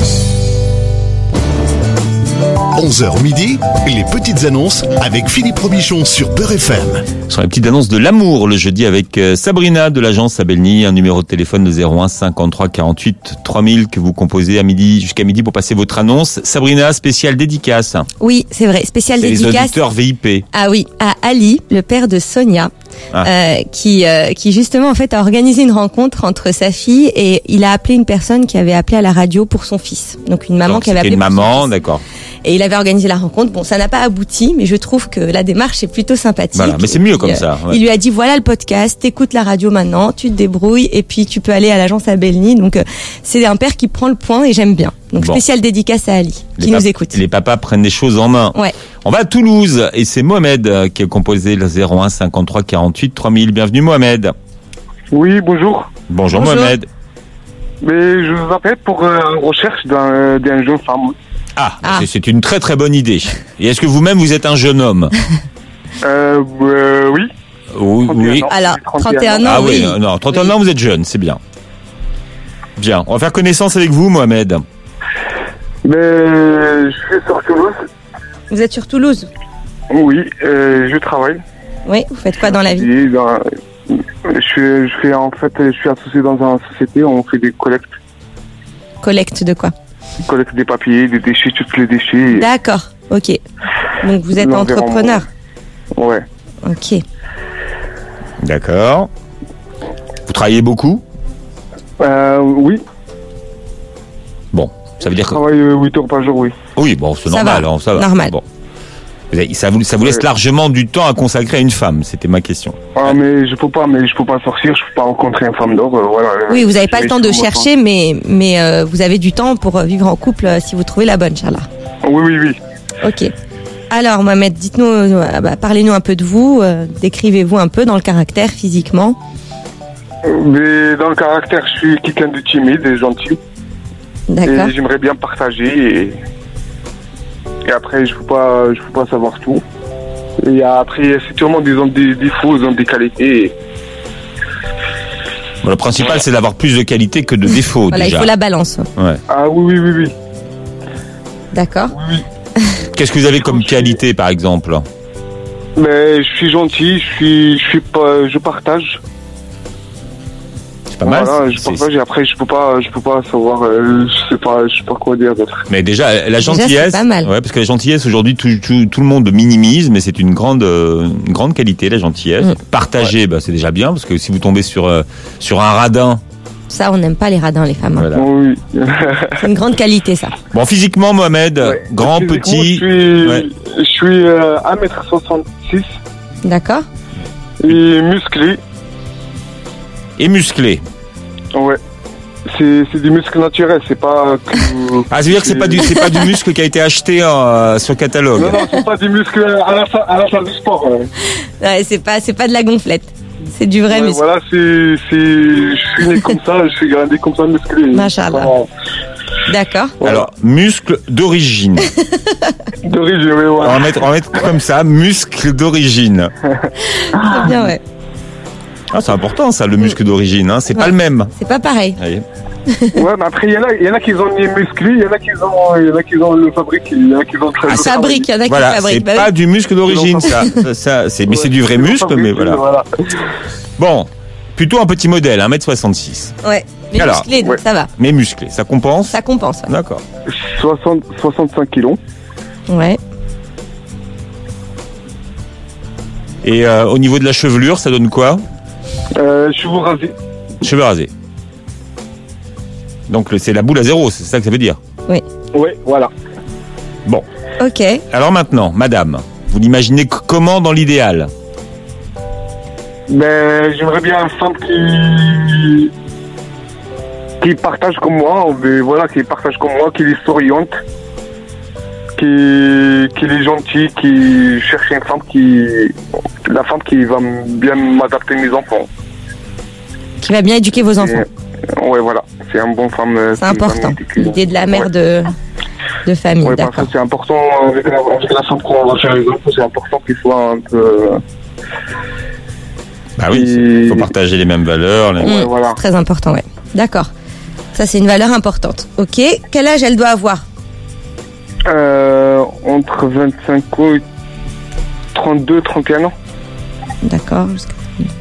[SPEAKER 2] onze heures midi, les petites annonces avec Philippe Robichon sur Beurre F M.
[SPEAKER 1] Ce sont les petites annonces de l'amour le jeudi avec Sabrina de l'agence Sabelny, un numéro de téléphone de zéro un cinquante-trois quarante-huit trois mille que vous composez à midi jusqu'à midi pour passer votre annonce. Sabrina, spéciale dédicace.
[SPEAKER 3] Oui, c'est vrai, spéciale
[SPEAKER 1] C'est
[SPEAKER 3] dédicace.
[SPEAKER 1] les auditeurs V I P.
[SPEAKER 3] Ah oui, à Ali, le père de Sonia. Ah. Euh, qui euh, qui justement en fait a organisé une rencontre entre sa fille et il a appelé une personne qui avait appelé à la radio pour son fils. Donc une maman
[SPEAKER 1] Donc,
[SPEAKER 3] qui avait appelé
[SPEAKER 1] une
[SPEAKER 3] pour
[SPEAKER 1] maman,
[SPEAKER 3] son fils.
[SPEAKER 1] d'accord.
[SPEAKER 3] Et il avait organisé la rencontre. Bon, ça n'a pas abouti, mais je trouve que la démarche est plutôt sympathique.
[SPEAKER 1] Voilà, mais c'est mieux
[SPEAKER 3] puis,
[SPEAKER 1] comme
[SPEAKER 3] euh,
[SPEAKER 1] ça. Ouais.
[SPEAKER 3] Il lui a dit voilà le podcast, t'écoutes la radio maintenant, tu te débrouilles et puis tu peux aller à l'agence Sabelny. Donc euh, c'est un père qui prend le point et j'aime bien. Donc
[SPEAKER 1] Bon.
[SPEAKER 3] spéciale dédicace à Ali
[SPEAKER 1] Les
[SPEAKER 3] qui
[SPEAKER 1] pap-
[SPEAKER 3] nous écoute.
[SPEAKER 1] Les papas prennent les choses en main.
[SPEAKER 3] Ouais.
[SPEAKER 1] On va à Toulouse et c'est Mohamed qui a composé le zéro un cinquante-trois quarante-huit trois mille. Bienvenue Mohamed.
[SPEAKER 5] Oui, bonjour.
[SPEAKER 1] Bonjour,
[SPEAKER 3] Bonjour.
[SPEAKER 1] Mohamed.
[SPEAKER 5] Mais je vous appelle pour euh, recherche d'un, d'un jeune femme.
[SPEAKER 1] Ah,
[SPEAKER 3] Ah.
[SPEAKER 1] c'est- c'est une très très bonne idée. Et est-ce que vous-même vous êtes un jeune homme?
[SPEAKER 5] Euh, euh, oui.
[SPEAKER 1] Oui. oui.
[SPEAKER 5] ans.
[SPEAKER 3] Alors,
[SPEAKER 5] J'ai
[SPEAKER 3] trente et un ans,
[SPEAKER 1] Ah oui,
[SPEAKER 3] oui.
[SPEAKER 1] non, non, trente et un
[SPEAKER 3] Oui.
[SPEAKER 1] ans, vous êtes jeune, c'est bien. Bien, on va faire connaissance avec vous, Mohamed.
[SPEAKER 5] Mais je suis sur Toulouse.
[SPEAKER 3] Vous êtes sur Toulouse?
[SPEAKER 5] Oui, euh, je travaille.
[SPEAKER 3] Oui. Vous faites quoi dans la vie?
[SPEAKER 5] Et dans- je, suis, je fais en fait, je suis associé dans une société. On fait des collectes,
[SPEAKER 3] Collecte de quoi?
[SPEAKER 5] collecte des papiers, des déchets, tous les déchets.
[SPEAKER 3] D'accord. Ok. Donc vous êtes
[SPEAKER 5] L'environnement.
[SPEAKER 3] entrepreneur.
[SPEAKER 5] Ouais.
[SPEAKER 3] Ok.
[SPEAKER 1] D'accord. Vous travaillez beaucoup?
[SPEAKER 5] Euh, oui.
[SPEAKER 1] Bon, ça veut dire
[SPEAKER 5] Je
[SPEAKER 1] que...
[SPEAKER 5] travaille huit heures par jour, oui.
[SPEAKER 1] Oui, bon, c'est
[SPEAKER 3] Ça
[SPEAKER 1] normal.
[SPEAKER 3] va.
[SPEAKER 1] hein, ça va.
[SPEAKER 3] Normal.
[SPEAKER 1] Bon. Vous avez- Ça vous, ça vous laisse
[SPEAKER 5] Ouais.
[SPEAKER 1] largement du temps à consacrer à une femme, c'était ma question.
[SPEAKER 5] Ah, mais je peux pas, mais je peux pas sortir, je peux pas rencontrer une femme d'or, euh, voilà.
[SPEAKER 3] Oui, vous n'avez pas
[SPEAKER 5] Je
[SPEAKER 3] le temps
[SPEAKER 5] vais
[SPEAKER 3] de
[SPEAKER 5] sur mon
[SPEAKER 3] chercher, mais mais euh, vous avez du temps pour euh, vivre en couple euh, si vous trouvez la bonne, Charla.
[SPEAKER 5] temps. Oui, oui, oui.
[SPEAKER 3] Ok. Alors, Mohamed, dites-nous, euh, bah, parlez-nous un peu de vous, euh, décrivez-vous un peu dans le caractère, physiquement.
[SPEAKER 5] Mais dans le caractère, je suis quelqu'un de timide et gentil.
[SPEAKER 3] D'accord.
[SPEAKER 5] Et j'aimerais bien partager. Et, et après, je ne peux pas, je peux pas savoir tout. Et après, c'est sûrement des, des défauts, ils ont des qualités.
[SPEAKER 1] Bon, le principal, c'est d'avoir plus de qualité que de défauts,
[SPEAKER 3] Voilà, il
[SPEAKER 1] déjà.
[SPEAKER 3] faut la balance.
[SPEAKER 1] Ouais.
[SPEAKER 5] Ah oui, oui, oui, oui.
[SPEAKER 3] D'accord.
[SPEAKER 1] Qu'est-ce que vous avez comme qualité, par exemple?
[SPEAKER 5] Mais je suis gentil, je suis, je suis pas, je partage.
[SPEAKER 1] C'est pas mal.
[SPEAKER 5] Voilà, je
[SPEAKER 1] c'est-
[SPEAKER 5] partage. Et après, je peux pas, je peux pas savoir. euh, je sais pas, je sais pas quoi dire d'autre.
[SPEAKER 1] Mais déjà, la
[SPEAKER 3] Déjà,
[SPEAKER 1] gentillesse,
[SPEAKER 3] c'est pas mal.
[SPEAKER 1] ouais, parce que la gentillesse aujourd'hui, tout, tout, tout le monde minimise, mais c'est une grande, euh, une grande qualité, la gentillesse.
[SPEAKER 3] Mm.
[SPEAKER 1] Partager, bah, c'est déjà bien, parce que si vous tombez sur, euh, sur un radin,
[SPEAKER 3] Ça, on n'aime pas les radins, les femmes. hein.
[SPEAKER 1] voilà.
[SPEAKER 5] Oui.
[SPEAKER 3] C'est une grande qualité, ça.
[SPEAKER 1] Bon, physiquement, Mohamed,
[SPEAKER 5] Ouais.
[SPEAKER 1] grand,
[SPEAKER 5] Physiquement,
[SPEAKER 1] petit,
[SPEAKER 5] Je suis,
[SPEAKER 1] Ouais.
[SPEAKER 5] je suis euh, un mètre soixante-six
[SPEAKER 3] D'accord.
[SPEAKER 5] et musclé.
[SPEAKER 1] et musclé.
[SPEAKER 5] Ouais. C'est, c'est du muscle naturel, c'est pas que...
[SPEAKER 1] Ah, ça veut dire que c'est pas du, c'est pas du muscle qui a été acheté euh, sur catalogue.
[SPEAKER 5] Non, non, c'est pas du muscle à la, sa- à la salle du sport. Ouais.
[SPEAKER 3] Ouais, c'est pas, c'est pas de la gonflette. C'est du vrai
[SPEAKER 5] Ouais,
[SPEAKER 3] muscle.
[SPEAKER 5] voilà, c'est, c'est, je suis né comme ça, je suis grandi comme ça, musclé.
[SPEAKER 3] Machallah.
[SPEAKER 5] Vraiment.
[SPEAKER 3] D'accord.
[SPEAKER 5] Voilà.
[SPEAKER 1] Alors, muscle d'origine.
[SPEAKER 5] D'origine, oui,
[SPEAKER 1] On
[SPEAKER 5] voilà.
[SPEAKER 1] va mettre, on va mettre comme ça, muscle d'origine.
[SPEAKER 3] C'est bien, ouais.
[SPEAKER 1] Ah, c'est important ça, le muscle d'origine. Hein. C'est pas
[SPEAKER 3] Ouais.
[SPEAKER 1] le même.
[SPEAKER 3] C'est pas pareil.
[SPEAKER 1] Voyez.
[SPEAKER 5] Ouais, mais après, il y en a, il y en a qui ont mis musclé, il y en a qui ont, il y en a qui ont le fabrique, il y en a qui ont très
[SPEAKER 1] Ah,
[SPEAKER 3] Ça fabrique, il y en a qui
[SPEAKER 1] Voilà, c'est
[SPEAKER 3] fabriquent. Bah
[SPEAKER 1] pas
[SPEAKER 3] oui.
[SPEAKER 1] du muscle d'origine, ça. ça, ça, c'est, mais c'est du vrai muscle, mais voilà. Bon, plutôt un petit modèle, un mètre soixante-six.
[SPEAKER 3] Ouais. Mais
[SPEAKER 1] Alors,
[SPEAKER 3] musclé, donc
[SPEAKER 5] ouais.
[SPEAKER 3] ça va.
[SPEAKER 1] Mais musclé, ça compense.
[SPEAKER 3] Ça compense. Ouais.
[SPEAKER 1] D'accord.
[SPEAKER 5] soixante, soixante-cinq kilos.
[SPEAKER 3] Ouais.
[SPEAKER 1] Et euh, au niveau de la chevelure, ça donne quoi?
[SPEAKER 5] Euh, je suis vous rasé.
[SPEAKER 1] Cheveux rasés. Donc le- c'est la boule à zéro, c'est ça que ça veut dire.
[SPEAKER 5] Oui, voilà.
[SPEAKER 1] Bon,
[SPEAKER 3] Ok.
[SPEAKER 1] alors maintenant, madame, Vous l'imaginez c- comment dans l'idéal?
[SPEAKER 5] Ben, j'aimerais bien une femme qui qui partage comme moi, mais voilà, qui partage comme moi, qui est souriante, qui qui est gentille, qui cherche une femme qui la femme qui va m- bien m'adapter à mes enfants.
[SPEAKER 3] Qui va bien éduquer vos enfants.
[SPEAKER 5] Et- ouais, voilà, c'est un bon femme. euh,
[SPEAKER 3] C'est
[SPEAKER 5] qui va
[SPEAKER 3] important.
[SPEAKER 5] m'éduquer.
[SPEAKER 3] L'idée de la mère
[SPEAKER 5] Ouais.
[SPEAKER 3] de, de famille,
[SPEAKER 5] Ouais, parce
[SPEAKER 3] d'accord.
[SPEAKER 5] que c'est important avec la, avec la femme qu'on va faire les enfants, c'est important qu'il soit un peu.
[SPEAKER 1] Bah oui, il faut partager les mêmes valeurs. les-
[SPEAKER 5] Ouais,
[SPEAKER 3] Mmh,
[SPEAKER 5] voilà.
[SPEAKER 3] Très important, ouais. D'accord. Ça, c'est une valeur importante. Ok. Quel âge elle doit avoir?
[SPEAKER 5] Euh, entre vingt-cinq ans et trente-deux, trente et un ans.
[SPEAKER 3] D'accord. jusqu'à-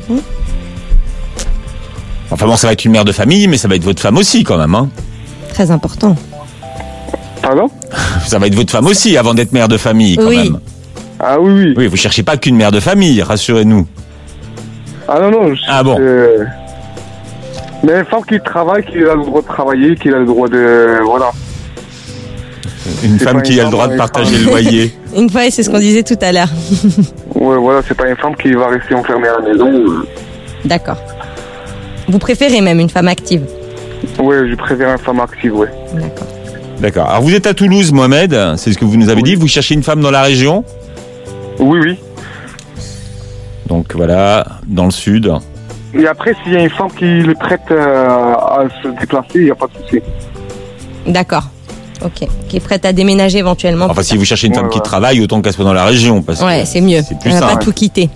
[SPEAKER 1] Enfin bon, ça va être une mère de famille, mais ça va être votre femme aussi quand même. Hein.
[SPEAKER 3] Très important.
[SPEAKER 5] Pardon?
[SPEAKER 1] Ça va être votre femme aussi avant d'être mère de famille quand
[SPEAKER 3] Oui.
[SPEAKER 1] même.
[SPEAKER 5] Ah oui, oui.
[SPEAKER 1] Oui, vous cherchez pas qu'une mère de famille, rassurez-nous.
[SPEAKER 5] Ah non, non. je-
[SPEAKER 1] Ah bon.
[SPEAKER 5] euh, Mais une femme qui travaille, qui a le droit de travailler, qui a le droit de. Voilà.
[SPEAKER 1] Une
[SPEAKER 5] C'est
[SPEAKER 1] femme
[SPEAKER 5] pas
[SPEAKER 1] qui
[SPEAKER 5] une
[SPEAKER 1] a le
[SPEAKER 5] femme,
[SPEAKER 1] droit de
[SPEAKER 5] une
[SPEAKER 1] partager
[SPEAKER 5] femme.
[SPEAKER 1] le loyer.
[SPEAKER 3] Une fois, et c'est ce qu'on disait tout à l'heure.
[SPEAKER 5] Ouais, voilà, c'est pas une femme qui va rester enfermée à la maison.
[SPEAKER 3] D'accord. Vous préférez même une femme active?
[SPEAKER 5] Ouais, je préfère une femme active, ouais.
[SPEAKER 3] D'accord.
[SPEAKER 1] D'accord. Alors vous êtes à Toulouse, Mohamed, c'est ce que vous nous avez
[SPEAKER 5] Oui.
[SPEAKER 1] dit. Vous cherchez une femme dans la région?
[SPEAKER 5] Oui, oui.
[SPEAKER 1] Donc voilà, dans le sud.
[SPEAKER 5] Et après, s'il y a une femme qui est prête euh, à se déplacer, il n'y a pas de souci.
[SPEAKER 3] D'accord. Ok. Qui est prête à déménager éventuellement.
[SPEAKER 1] Enfin,
[SPEAKER 3] plus
[SPEAKER 1] si vous cherchez une
[SPEAKER 5] Ouais,
[SPEAKER 1] femme qui
[SPEAKER 5] ouais.
[SPEAKER 1] travaille, autant qu'elle soit dans la région. Parce
[SPEAKER 3] tard. Ouais,
[SPEAKER 1] que
[SPEAKER 3] c'est mieux.
[SPEAKER 1] C'est plus
[SPEAKER 3] On va pas
[SPEAKER 1] simple.
[SPEAKER 3] tout quitter.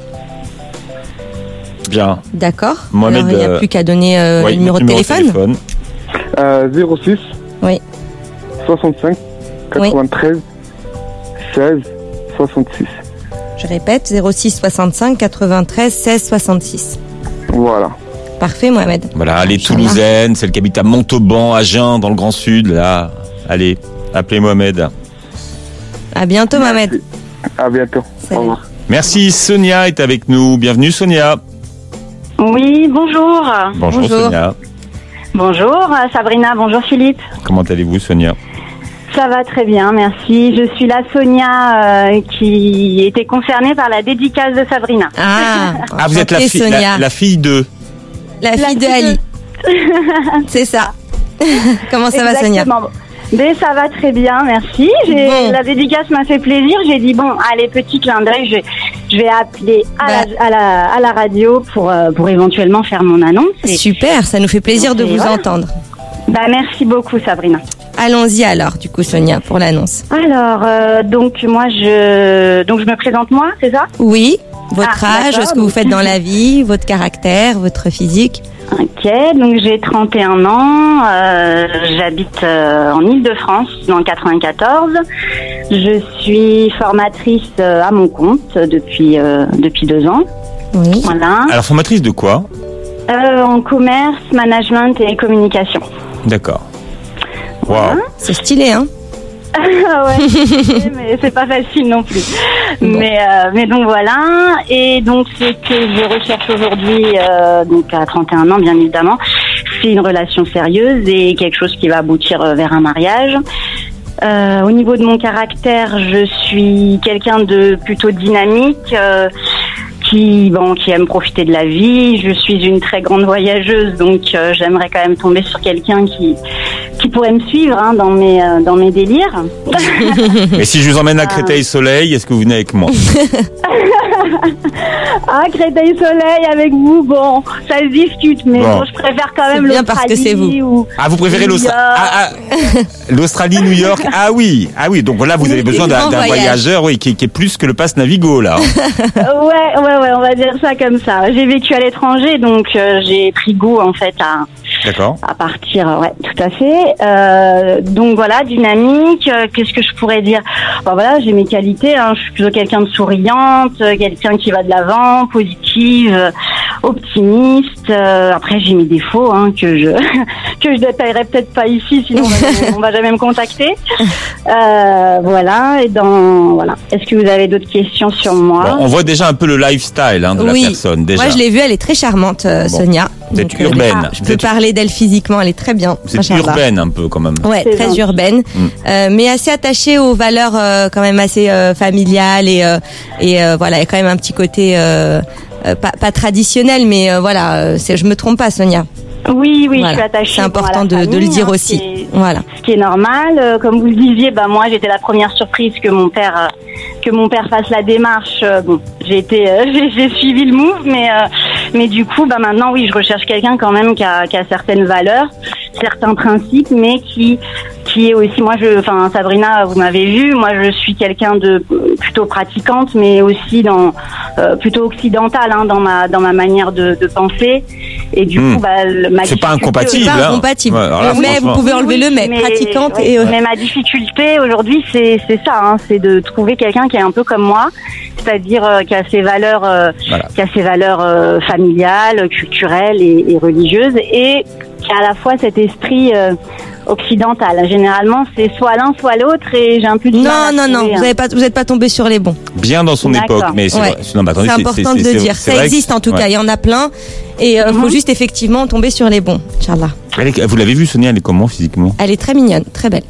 [SPEAKER 1] Bien.
[SPEAKER 3] D'accord.
[SPEAKER 1] Mohamed,
[SPEAKER 3] Alors, il n'y a
[SPEAKER 1] euh,
[SPEAKER 3] plus qu'à donner euh,
[SPEAKER 1] Oui,
[SPEAKER 3] le numéro de
[SPEAKER 1] numéro
[SPEAKER 3] téléphone.
[SPEAKER 5] Euh, zéro six
[SPEAKER 3] Oui.
[SPEAKER 5] soixante-cinq quatre-vingt-treize seize soixante-six.
[SPEAKER 3] Je répète, zéro six soixante-cinq quatre-vingt-treize seize soixante-six.
[SPEAKER 5] Voilà.
[SPEAKER 3] Parfait, Mohamed.
[SPEAKER 1] Voilà, les
[SPEAKER 3] Inch'Allah.
[SPEAKER 1] Toulousaines, celle qui habite à Montauban, Agen, dans le Grand Sud, là. Allez, appelez Mohamed.
[SPEAKER 3] À bientôt, Mohamed.
[SPEAKER 5] À bientôt.
[SPEAKER 3] Salut.
[SPEAKER 5] Au revoir.
[SPEAKER 1] Merci, Sonia est avec nous. Bienvenue, Sonia.
[SPEAKER 6] Oui, bonjour.
[SPEAKER 1] Bonjour,
[SPEAKER 3] Bonjour.
[SPEAKER 1] Sonia.
[SPEAKER 6] Bonjour euh, Sabrina, bonjour Philippe.
[SPEAKER 1] Comment allez-vous, Sonia?
[SPEAKER 6] Ça va très bien, merci. Je suis la Sonia euh, qui était concernée par la dédicace de Sabrina.
[SPEAKER 3] Ah,
[SPEAKER 1] Ah, vous êtes la,
[SPEAKER 3] enchantée,
[SPEAKER 1] fille,
[SPEAKER 3] Sonia.
[SPEAKER 1] la, la fille de...
[SPEAKER 3] La
[SPEAKER 6] La
[SPEAKER 3] fille de
[SPEAKER 6] fille
[SPEAKER 3] Ali. C'est ça. Comment ça va, Sonia?
[SPEAKER 6] Exactement. Mais ça va très bien, merci. J'ai,
[SPEAKER 3] Bon.
[SPEAKER 6] La dédicace m'a fait plaisir. J'ai dit bon, allez, petit clin d'œil, je, vais- je vais appeler à,
[SPEAKER 3] Bah.
[SPEAKER 6] la, à, la, à la radio pour, euh, pour éventuellement faire mon annonce. Et-
[SPEAKER 3] Super, ça nous fait plaisir de
[SPEAKER 6] Et
[SPEAKER 3] vous
[SPEAKER 6] voilà.
[SPEAKER 3] entendre.
[SPEAKER 6] Bah, merci beaucoup Sabrina.
[SPEAKER 3] Allons-y alors, du coup, Sonia, pour l'annonce.
[SPEAKER 6] Alors, euh, donc moi je, donc je me présente moi, c'est ça?
[SPEAKER 3] Oui, votre
[SPEAKER 6] Ah,
[SPEAKER 3] âge,
[SPEAKER 6] d'accord,
[SPEAKER 3] ce que vous
[SPEAKER 6] donc-
[SPEAKER 3] faites dans la vie, votre caractère, votre physique.
[SPEAKER 6] Ok, donc j'ai trente et un ans, euh, j'habite euh, en Île-de-France, dans le quatre-vingt-quatorze. Je suis formatrice euh, à mon compte depuis euh, depuis deux ans.
[SPEAKER 3] Oui.
[SPEAKER 6] Voilà,
[SPEAKER 1] Alors, formatrice de quoi?
[SPEAKER 6] euh, en commerce, management et communication.
[SPEAKER 1] D'accord. Wow.
[SPEAKER 3] C'est stylé, hein?
[SPEAKER 6] Ah ouais, mais c'est pas facile non plus.
[SPEAKER 3] Bon.
[SPEAKER 6] Mais euh, mais donc voilà, et donc ce que je recherche aujourd'hui, euh, donc à trente et un ans bien évidemment, c'est une relation sérieuse et quelque chose qui va aboutir euh, vers un mariage. Euh, au niveau de mon caractère, je suis quelqu'un de plutôt dynamique, euh, qui bon, qui aime profiter de la vie. Je suis une très grande voyageuse, donc euh, j'aimerais quand même tomber sur quelqu'un qui qui pourrait me suivre hein, dans mes euh, dans mes délires.
[SPEAKER 1] Et si je vous emmène à Créteil-Soleil, est-ce que vous venez avec moi?
[SPEAKER 6] Ah, Créteil-Soleil avec vous, bon, ça se discute, mais
[SPEAKER 1] Bon.
[SPEAKER 6] bon, je préfère quand
[SPEAKER 3] C'est
[SPEAKER 6] même
[SPEAKER 3] bien parce que c'est vous.
[SPEAKER 6] l'Australie ou
[SPEAKER 1] Ah, vous préférez
[SPEAKER 6] New
[SPEAKER 1] l'Australie?
[SPEAKER 6] York.
[SPEAKER 1] Ah, ah, l'Australie, New York. Ah oui, ah oui. Donc voilà, vous
[SPEAKER 3] Oui,
[SPEAKER 1] avez besoin
[SPEAKER 3] des
[SPEAKER 1] d'un
[SPEAKER 3] grands
[SPEAKER 1] d'un
[SPEAKER 3] voyages.
[SPEAKER 1] voyageur, oui, qui, qui est plus que le pass Navigo là. hein.
[SPEAKER 6] Euh, ouais, ouais, ouais, on va dire ça comme ça. J'ai vécu à l'étranger, donc euh, j'ai pris goût en fait à
[SPEAKER 1] D'accord.
[SPEAKER 6] à partir, euh, ouais, tout à fait. Euh, donc voilà, dynamique. euh, Qu'est-ce que je pourrais dire? Bon voilà, j'ai mes qualités. Hein, je suis plutôt quelqu'un de souriante, euh, quelqu'un qui va de l'avant, positive. euh, optimiste. Euh, après, j'ai mes défauts hein, que je que je détaillerai peut-être pas ici, sinon on va, on va jamais me contacter. Euh, voilà. Et dans voilà. Est-ce que vous avez d'autres questions sur moi?
[SPEAKER 1] Bon, on voit déjà un peu le lifestyle hein, de
[SPEAKER 3] oui.
[SPEAKER 1] la personne. Déjà.
[SPEAKER 3] Moi, je l'ai vue, elle est très charmante, euh,
[SPEAKER 1] Bon.
[SPEAKER 3] Sonia.
[SPEAKER 1] Vous êtes
[SPEAKER 3] Donc, euh,
[SPEAKER 1] urbaine.
[SPEAKER 3] ah, je
[SPEAKER 1] Vous
[SPEAKER 3] peux
[SPEAKER 1] êtes-
[SPEAKER 3] parler d'elle physiquement, elle est très bien.
[SPEAKER 1] C'est
[SPEAKER 3] Machallah.
[SPEAKER 1] urbaine un peu quand même.
[SPEAKER 3] Ouais,
[SPEAKER 6] C'est
[SPEAKER 3] très
[SPEAKER 6] gentil.
[SPEAKER 3] urbaine,
[SPEAKER 1] Mm.
[SPEAKER 3] euh, mais assez attachée aux valeurs euh, quand même assez euh, familiales et euh, et euh, voilà, il y a quand même un petit côté euh, euh, pas, pas traditionnel, mais euh, voilà, euh, c'est, je me trompe pas, Sonia.
[SPEAKER 6] Oui, oui,
[SPEAKER 3] Voilà.
[SPEAKER 6] je suis attachée.
[SPEAKER 3] C'est
[SPEAKER 6] bon, à
[SPEAKER 3] important
[SPEAKER 6] la
[SPEAKER 3] de, de le
[SPEAKER 6] famille,
[SPEAKER 3] dire
[SPEAKER 6] hein,
[SPEAKER 3] aussi.
[SPEAKER 6] c'est-
[SPEAKER 3] Voilà.
[SPEAKER 6] Ce qui est normal. Euh, comme vous le disiez, bah moi j'étais la première surprise que mon père euh, que mon père fasse la démarche. Euh, bon, j'ai été euh, j'ai, j'ai suivi le move, mais euh, mais du coup bah maintenant oui, je recherche quelqu'un quand même qui a qui a certaines valeurs, certains principes, mais qui qui est aussi moi je enfin Sabrina, vous m'avez vu, moi je suis quelqu'un de plutôt pratiquante, mais aussi dans euh, plutôt occidentale hein, dans ma dans ma manière de, de penser. Et du
[SPEAKER 1] Hmm.
[SPEAKER 6] coup, bah, le- ma
[SPEAKER 1] C'est pas
[SPEAKER 6] difficulté
[SPEAKER 1] incompatible.
[SPEAKER 3] C'est pas
[SPEAKER 1] hein.
[SPEAKER 3] incompatible.
[SPEAKER 1] Ouais, alors là,
[SPEAKER 3] Le mais,
[SPEAKER 1] franchement.
[SPEAKER 3] vous pouvez enlever le mais,
[SPEAKER 6] mais-
[SPEAKER 3] pratiquante
[SPEAKER 6] oui,
[SPEAKER 3] et euh,
[SPEAKER 6] mais ma difficulté aujourd'hui, c'est c'est ça, hein, c'est de trouver quelqu'un qui est un peu comme moi, c'est-à-dire euh, qui a ses valeurs, euh,
[SPEAKER 1] Voilà.
[SPEAKER 6] qui a ses valeurs euh, familiales, culturelles et, et religieuses, et qui a à la fois cet esprit euh, occidental. Généralement, c'est soit l'un, soit l'autre, et j'ai un peu de mal
[SPEAKER 3] non,
[SPEAKER 6] à
[SPEAKER 3] non, non,
[SPEAKER 6] trouver,
[SPEAKER 3] vous
[SPEAKER 6] hein.
[SPEAKER 3] n'avez pas, vous êtes pas tombé sur les bons.
[SPEAKER 1] Bien dans son
[SPEAKER 6] D'accord.
[SPEAKER 1] époque, mais c'est
[SPEAKER 3] Ouais.
[SPEAKER 1] vrai. Non, mais attendez,
[SPEAKER 3] C'est important de le
[SPEAKER 1] c'est-
[SPEAKER 3] dire.
[SPEAKER 1] c'est
[SPEAKER 3] Ça
[SPEAKER 1] vrai que-
[SPEAKER 3] existe en tout
[SPEAKER 1] ouais.
[SPEAKER 3] cas. Il y en a plein. Et il faut
[SPEAKER 6] Mhm.
[SPEAKER 3] juste effectivement tomber sur les bons. Inch'Allah.
[SPEAKER 1] Elle est- Vous l'avez vue, Sonia, elle est comment physiquement?
[SPEAKER 3] Elle est très mignonne, très belle.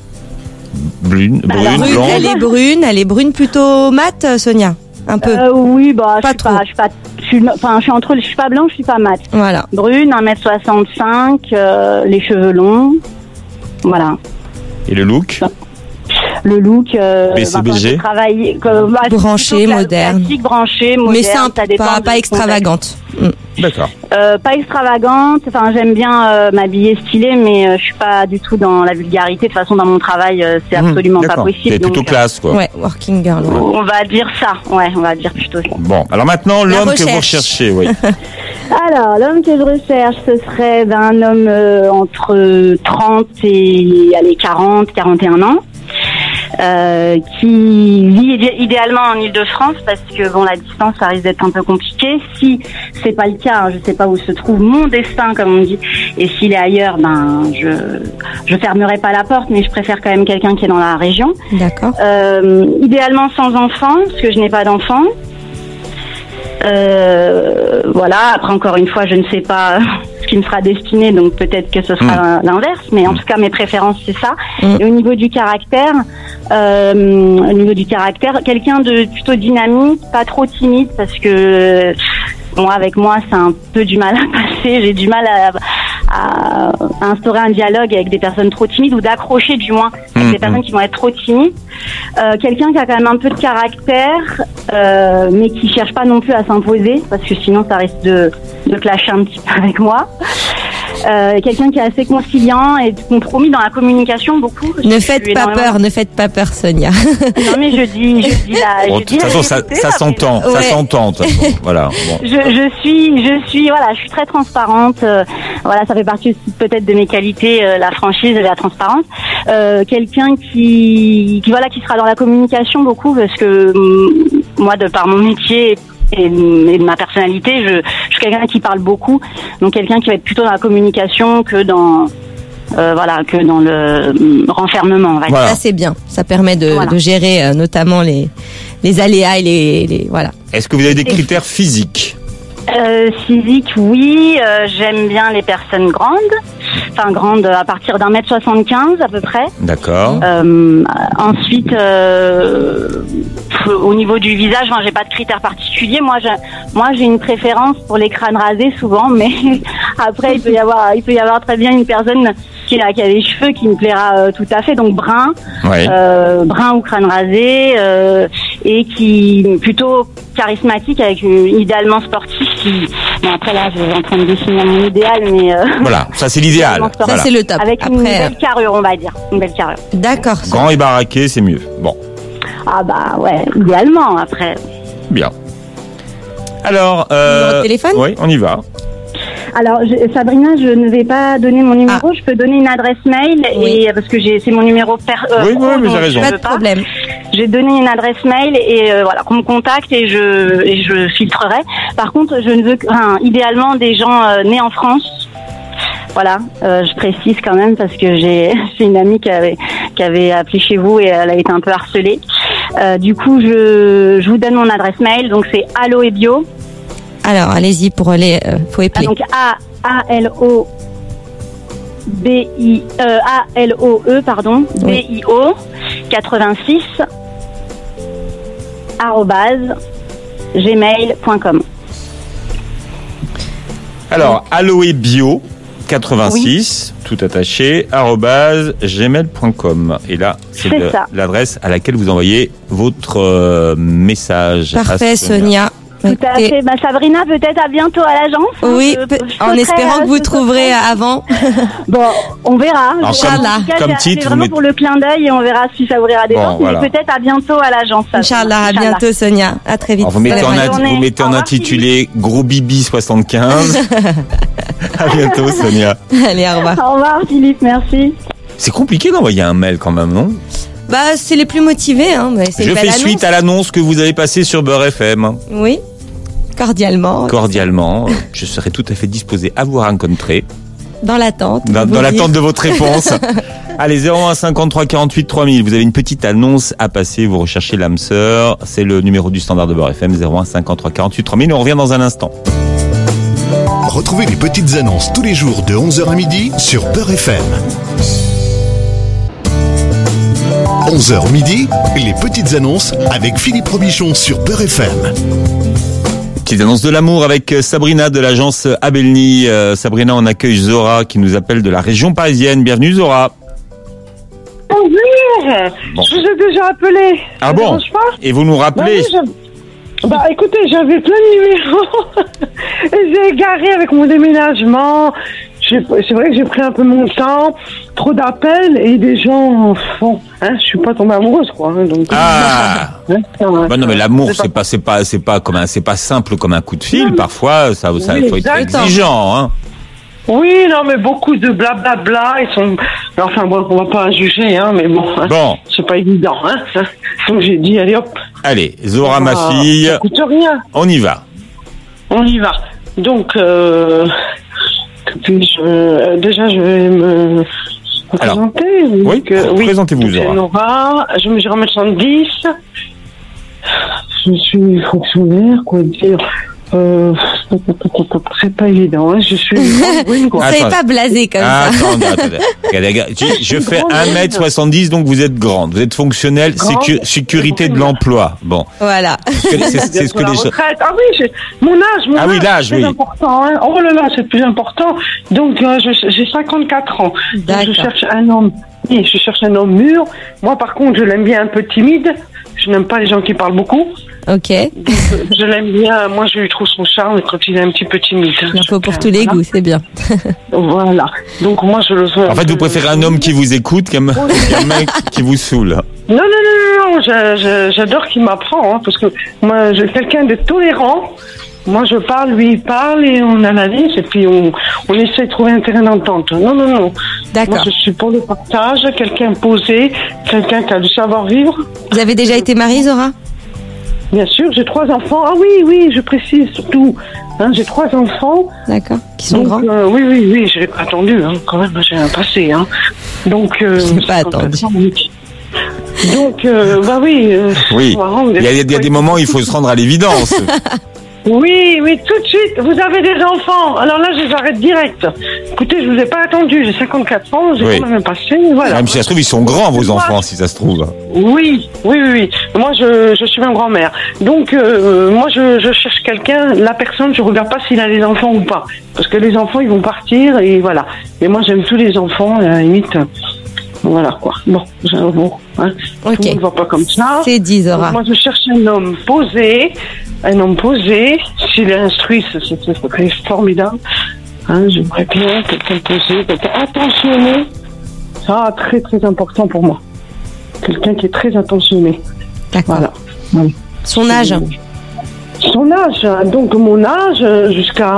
[SPEAKER 1] Brune,
[SPEAKER 6] Alors,
[SPEAKER 1] brune,
[SPEAKER 3] Brune,
[SPEAKER 1] blonde.
[SPEAKER 3] elle est brune, elle est brune plutôt mate, euh, Sonia. Un peu.
[SPEAKER 6] Euh, oui, bah,
[SPEAKER 3] Pas
[SPEAKER 6] je suis
[SPEAKER 3] trop.
[SPEAKER 6] pas, je suis pas, je suis, enfin, je suis entre, je suis pas blanche, je suis pas mate.
[SPEAKER 3] Voilà.
[SPEAKER 6] Brune, un mètre soixante-cinq, euh, les cheveux longs. Voilà.
[SPEAKER 1] Et le look?
[SPEAKER 6] Le look. Euh,
[SPEAKER 1] B C B G?
[SPEAKER 6] bah, quand j'ai travaillé, que- bah,
[SPEAKER 3] Branché,
[SPEAKER 6] plutôt cla-
[SPEAKER 3] moderne.
[SPEAKER 6] Classique, branché, moderne.
[SPEAKER 3] Mais simple,
[SPEAKER 6] ça dépend
[SPEAKER 3] pas,
[SPEAKER 6] du
[SPEAKER 3] pas
[SPEAKER 6] contexte.
[SPEAKER 3] extravagante. Mm.
[SPEAKER 1] D'accord.
[SPEAKER 6] Euh, pas extravagante. Enfin, j'aime bien euh, m'habiller stylé, mais euh, je suis pas du tout dans la vulgarité. De toute façon, dans mon travail, euh, c'est
[SPEAKER 1] Mmh,
[SPEAKER 6] absolument pas
[SPEAKER 1] d'accord.
[SPEAKER 6] possible.
[SPEAKER 1] C'est plutôt
[SPEAKER 6] donc, euh,
[SPEAKER 1] classe, quoi.
[SPEAKER 3] Ouais, working girl. ouais.
[SPEAKER 6] on va dire ça. Ouais, on va dire plutôt ça.
[SPEAKER 1] Bon, alors maintenant,
[SPEAKER 3] La
[SPEAKER 1] l'homme que vous
[SPEAKER 3] recherche.
[SPEAKER 1] recherchez, oui.
[SPEAKER 6] Alors, l'homme que je recherche, ce serait ben, un homme euh, entre trente et allez, quarante, quarante et un ans. Euh, qui vit idé- idéalement en Ile-de-France parce que bon la distance ça risque d'être un peu compliqué. Si c'est pas le cas, hein, je sais pas où se trouve mon destin comme on dit. Et s'il est ailleurs, ben je je fermerai pas la porte, mais je préfère quand même quelqu'un qui est dans la région.
[SPEAKER 3] D'accord.
[SPEAKER 6] Euh, idéalement sans enfant, parce que je n'ai pas d'enfant. Euh, voilà. Après encore une fois, je ne sais pas ce qui me sera destiné, donc peut-être que ce sera l'inverse. Mais en tout cas, mes préférences c'est ça.
[SPEAKER 3] Mm.
[SPEAKER 6] Et au niveau du caractère, euh, au niveau du caractère, quelqu'un de plutôt dynamique, pas trop timide, parce que moi avec moi c'est un peu du mal à passer. J'ai du mal à, à, à instaurer un dialogue avec des personnes trop timides ou d'accrocher du moins avec
[SPEAKER 1] Mm,
[SPEAKER 6] des personnes qui vont être trop timides. Euh, quelqu'un qui a quand même un peu de caractère, euh, mais qui cherche pas non plus à s'imposer, parce que sinon ça risque de, de clasher un petit peu avec moi. Euh, quelqu'un qui est assez conciliant et de compromis dans la communication beaucoup.
[SPEAKER 3] Ne
[SPEAKER 6] Je
[SPEAKER 3] faites
[SPEAKER 6] suis
[SPEAKER 3] pas
[SPEAKER 6] énormément-
[SPEAKER 3] peur, ne faites pas peur, Sonia.
[SPEAKER 6] Non mais je dis, je dis la,
[SPEAKER 1] Bon,
[SPEAKER 6] je
[SPEAKER 1] de
[SPEAKER 6] dis
[SPEAKER 1] toute
[SPEAKER 6] la
[SPEAKER 1] façon, ça,
[SPEAKER 6] vérité,
[SPEAKER 1] ça
[SPEAKER 6] après.
[SPEAKER 1] s'entend, ça
[SPEAKER 3] Ouais.
[SPEAKER 1] s'entend, de toute façon. Voilà. Bon.
[SPEAKER 6] Je, je suis, je suis, voilà, je suis très transparente. euh, voilà, ça fait partie aussi peut-être de mes qualités, euh, la franchise et la transparence. Euh, quelqu'un qui, qui, voilà, qui sera dans la communication beaucoup, parce que hum, moi, de par mon métier et, et de ma personnalité, je, je suis quelqu'un qui parle beaucoup. Donc quelqu'un qui va être plutôt dans la communication que dans, euh, voilà, que dans le hum, renfermement. On va dire.
[SPEAKER 1] Voilà.
[SPEAKER 3] Ça c'est bien. Ça permet de,
[SPEAKER 6] Voilà.
[SPEAKER 3] de gérer euh, notamment les les aléas et les, les voilà.
[SPEAKER 1] Est-ce que vous avez des critères physiques?
[SPEAKER 6] Euh, physique, oui. Euh, j'aime bien les personnes grandes. Enfin, grandes à partir d'un mètre soixante-quinze à peu près.
[SPEAKER 1] D'accord.
[SPEAKER 6] Euh, ensuite, euh, pff, au niveau du visage, enfin, j'ai pas de critères particuliers. Moi, j'ai, moi, j'ai une préférence pour les crânes rasés souvent, mais après, il peut y avoir, il peut y avoir très bien une personne qui a, qui a des cheveux qui me plaira euh, tout à fait. Donc brun,
[SPEAKER 1] Oui.
[SPEAKER 6] euh, brun ou crâne rasé, euh, et qui plutôt charismatique, avec euh, idéalement sportif. Qui, bon, après là, je suis en train de dessiner mon idéal, mais euh,
[SPEAKER 1] Voilà, ça c'est l'idéal.
[SPEAKER 6] Ça,
[SPEAKER 3] Ça
[SPEAKER 1] Voilà.
[SPEAKER 3] c'est le top.
[SPEAKER 6] avec une
[SPEAKER 3] Après,
[SPEAKER 6] belle carrure, on va dire, une belle carrure.
[SPEAKER 3] euh, d'accord.
[SPEAKER 1] Grand et baraqué, c'est mieux. Bon,
[SPEAKER 6] Ah bah ouais, idéalement après.
[SPEAKER 1] bien. Alors, euh,
[SPEAKER 3] Numéro de téléphone?
[SPEAKER 1] oui, on y va.
[SPEAKER 6] Alors, je, Sabrina, je ne vais pas donner mon numéro. Ah. Je peux donner une adresse mail oui. et parce que j'ai, c'est mon numéro per. Euh,
[SPEAKER 1] oui, oui, mais j'ai raison.
[SPEAKER 3] Pas de problème.
[SPEAKER 6] J'ai donné une adresse mail et euh, voilà qu'on me contacte et je et je filtrerai. Par contre, je ne veux que, enfin, idéalement des gens euh, nés en France. Voilà, euh, je précise quand même parce que j'ai j'ai une amie qui avait qui avait appelé chez vous et elle a été un peu harcelée. Euh, du coup, je je vous donne mon adresse mail. Donc c'est Aloe Bio.
[SPEAKER 3] Alors, allez-y pour les euh, faut épeler.
[SPEAKER 6] Ah, donc A A L O B I euh, A L O E pardon B I O quatre-vingt-six arobase gmail point com.
[SPEAKER 1] Alors, Aloe Bio quatre-vingt-six, oui. tout attaché, arobase gmail point com. Et là, c'est, c'est le, l'adresse à laquelle vous envoyez votre euh, message.
[SPEAKER 3] Parfait, Sonia. Sonia.
[SPEAKER 6] Tout à fait. Bah, Sabrina, peut-être à bientôt à l'agence.
[SPEAKER 3] Oui,
[SPEAKER 6] hein,
[SPEAKER 3] je, je en espérant que vous trouverez avant.
[SPEAKER 6] Bon, on verra.
[SPEAKER 1] Alors, comme,
[SPEAKER 6] cas,
[SPEAKER 1] comme
[SPEAKER 6] c'est,
[SPEAKER 1] titre,
[SPEAKER 6] c'est vraiment
[SPEAKER 1] met...
[SPEAKER 6] pour le clin d'œil et on verra si ça ouvrira des
[SPEAKER 1] bon,
[SPEAKER 6] portes.
[SPEAKER 1] voilà.
[SPEAKER 6] Mais peut-être à bientôt à l'agence.
[SPEAKER 3] Inch'Allah, à bientôt Sonia. À très vite.
[SPEAKER 1] Alors, vous mettez en, ad... vous mettez en intitulé Gros Bibi soixante-quinze. À bientôt Sonia.
[SPEAKER 3] Allez, au revoir.
[SPEAKER 6] Au revoir Philippe, merci.
[SPEAKER 1] C'est compliqué d'envoyer un mail quand même, non?
[SPEAKER 3] Bah, c'est les plus motivés. Hein, mais c'est
[SPEAKER 1] Je fais annonce. Suite à l'annonce que vous avez passée sur Beurre F M.
[SPEAKER 3] Oui. Cordialement.
[SPEAKER 1] Cordialement. Je serai tout à fait disposé à vous rencontrer.
[SPEAKER 3] Dans l'attente.
[SPEAKER 1] Dans, dans l'attente de votre réponse. Allez, zéro un cinquante-trois quarante-huit trois mille. Vous avez une petite annonce à passer. Vous recherchez l'âme sœur. C'est le numéro du standard de Beurre F M. zéro un cinquante-trois quarante-huit trois mille. On revient dans un instant.
[SPEAKER 2] Retrouvez les petites annonces tous les jours de onze heures à midi sur Beurre F M. onze heures midi, les petites annonces avec Philippe Robichon sur Beurre F M.
[SPEAKER 1] Petite annonce de l'amour avec Sabrina de l'agence Abelny. Euh, Sabrina, on accueille Zora qui nous appelle de la région parisienne. Bienvenue Zora.
[SPEAKER 7] Bonjour. Bon. Je vous ai déjà appelé.
[SPEAKER 1] Ah bon? Et vous nous rappelez?
[SPEAKER 7] Bah, oui, je... bah écoutez, j'avais plein de numéros. Et j'ai égaré avec mon déménagement. J'ai... C'est vrai que j'ai pris un peu mon temps, trop d'appels et des gens font. Hein, je suis pas tombée amoureuse, quoi. Hein, donc.
[SPEAKER 1] Ah. Hein, bah non, mais l'amour, c'est pas, c'est pas, c'est pas comme un, c'est pas simple comme un coup de fil. Non, parfois, ça, ça, oui, faut être exigeant, hein.
[SPEAKER 7] Oui, non, mais beaucoup de blablabla. Bla, bla, ils sont. Enfin bon, on va pas juger, hein, mais bon. Hein,
[SPEAKER 1] bon.
[SPEAKER 7] C'est pas évident, hein. Donc j'ai dit, allez hop.
[SPEAKER 1] Allez, Zora, ma ah, fille.
[SPEAKER 7] Ça coûte rien.
[SPEAKER 1] On y va.
[SPEAKER 7] On y va. Donc. Euh... Puis je, euh, déjà, je vais me présenter.
[SPEAKER 1] Alors, oui, que, oui, présentez-vous, Zora.
[SPEAKER 7] Nora, je mesure un mètre soixante-dix. Je suis fonctionnaire, quoi dire. Euh, c'est pas évident, hein. Je suis une quoi.
[SPEAKER 3] C'est pas blasé comme
[SPEAKER 1] ah,
[SPEAKER 3] ça.
[SPEAKER 1] Attendez, attendez. Regardez, regardez. Je, je fais un mètre soixante-dix, donc vous êtes grande. Vous êtes fonctionnelle, sécu- sécurité de l'emploi. Bon.
[SPEAKER 3] Voilà.
[SPEAKER 1] C'est, c'est, c'est ce que les gens...
[SPEAKER 7] Ah oui, j'ai... mon âge, mon
[SPEAKER 1] ah
[SPEAKER 7] âge,
[SPEAKER 1] oui, l'âge,
[SPEAKER 7] c'est
[SPEAKER 1] oui.
[SPEAKER 7] important, hein. Oh là là, c'est le plus important. Donc, euh, je, j'ai cinquante-quatre ans. Donc, je cherche un homme. Oui, je cherche un homme mûr. Moi, par contre, je l'aime bien un peu timide. Je n'aime pas les gens qui parlent beaucoup.
[SPEAKER 3] Ok.
[SPEAKER 7] Donc, je l'aime bien. Moi, je lui trouve son charme quand il est un petit peu timide.
[SPEAKER 3] Il en faut pour tous les voilà. goûts, c'est bien.
[SPEAKER 7] Voilà. Donc, moi, je le
[SPEAKER 1] En fait, vous préférez un homme qui vous écoute qu'un, qu'un mec qui vous saoule.
[SPEAKER 7] Non, non, non, non, non. Je, je, j'adore qu'il m'apprend, hein, parce que moi, je suis quelqu'un de tolérant. Moi, je parle, lui, il parle, et on analyse, et puis on, on essaie de trouver un terrain d'entente. Non, non, non.
[SPEAKER 3] D'accord.
[SPEAKER 7] Moi, je suis pour le partage, quelqu'un posé, quelqu'un qui a du savoir-vivre.
[SPEAKER 3] Vous avez déjà été mariée, Zora ?
[SPEAKER 7] Bien sûr, j'ai trois enfants. Ah oui, oui, je précise surtout. Hein, j'ai trois enfants.
[SPEAKER 3] D'accord. Qui sont
[SPEAKER 7] donc,
[SPEAKER 3] grands
[SPEAKER 7] euh, Oui, oui, oui, je l'ai pas attendu. Hein, quand même, j'ai un passé. Hein. Donc, euh,
[SPEAKER 3] je l'ai pas attendu.
[SPEAKER 7] Donc, euh, bah oui. Euh,
[SPEAKER 1] oui. Il y a, il y a des moments où il faut se rendre à l'évidence.
[SPEAKER 7] Oui, oui, tout de suite, vous avez des enfants. Alors là, je les arrête direct. Écoutez, je vous ai pas attendu, j'ai cinquante-quatre ans, j'ai oui. quand même passé, voilà.
[SPEAKER 1] Même si ça se trouve, ils sont grands, vos enfants, moi, si ça se trouve.
[SPEAKER 7] Oui, oui, oui, oui. Moi, je, je suis même grand-mère. Donc, euh, moi, je, je cherche quelqu'un, la personne, je regarde pas s'il a des enfants ou pas. Parce que les enfants, ils vont partir, et voilà. Et moi, j'aime tous les enfants, à la limite... Voilà quoi. Bon, bon hein.
[SPEAKER 3] Okay.
[SPEAKER 7] Tout le monde ne va pas comme ça.
[SPEAKER 3] C'est dit, Zora.
[SPEAKER 7] Donc, moi, je cherche un homme posé, un homme posé. S'il est instruit, c'est, c'est, c'est formidable. Hein, j'aimerais bien quelqu'un posé, quelqu'un attentionné. Ça, très très important pour moi. Quelqu'un qui est très attentionné.
[SPEAKER 3] D'accord.
[SPEAKER 7] Voilà. Oui.
[SPEAKER 3] Son âge.
[SPEAKER 7] Son âge. Donc mon âge jusqu'à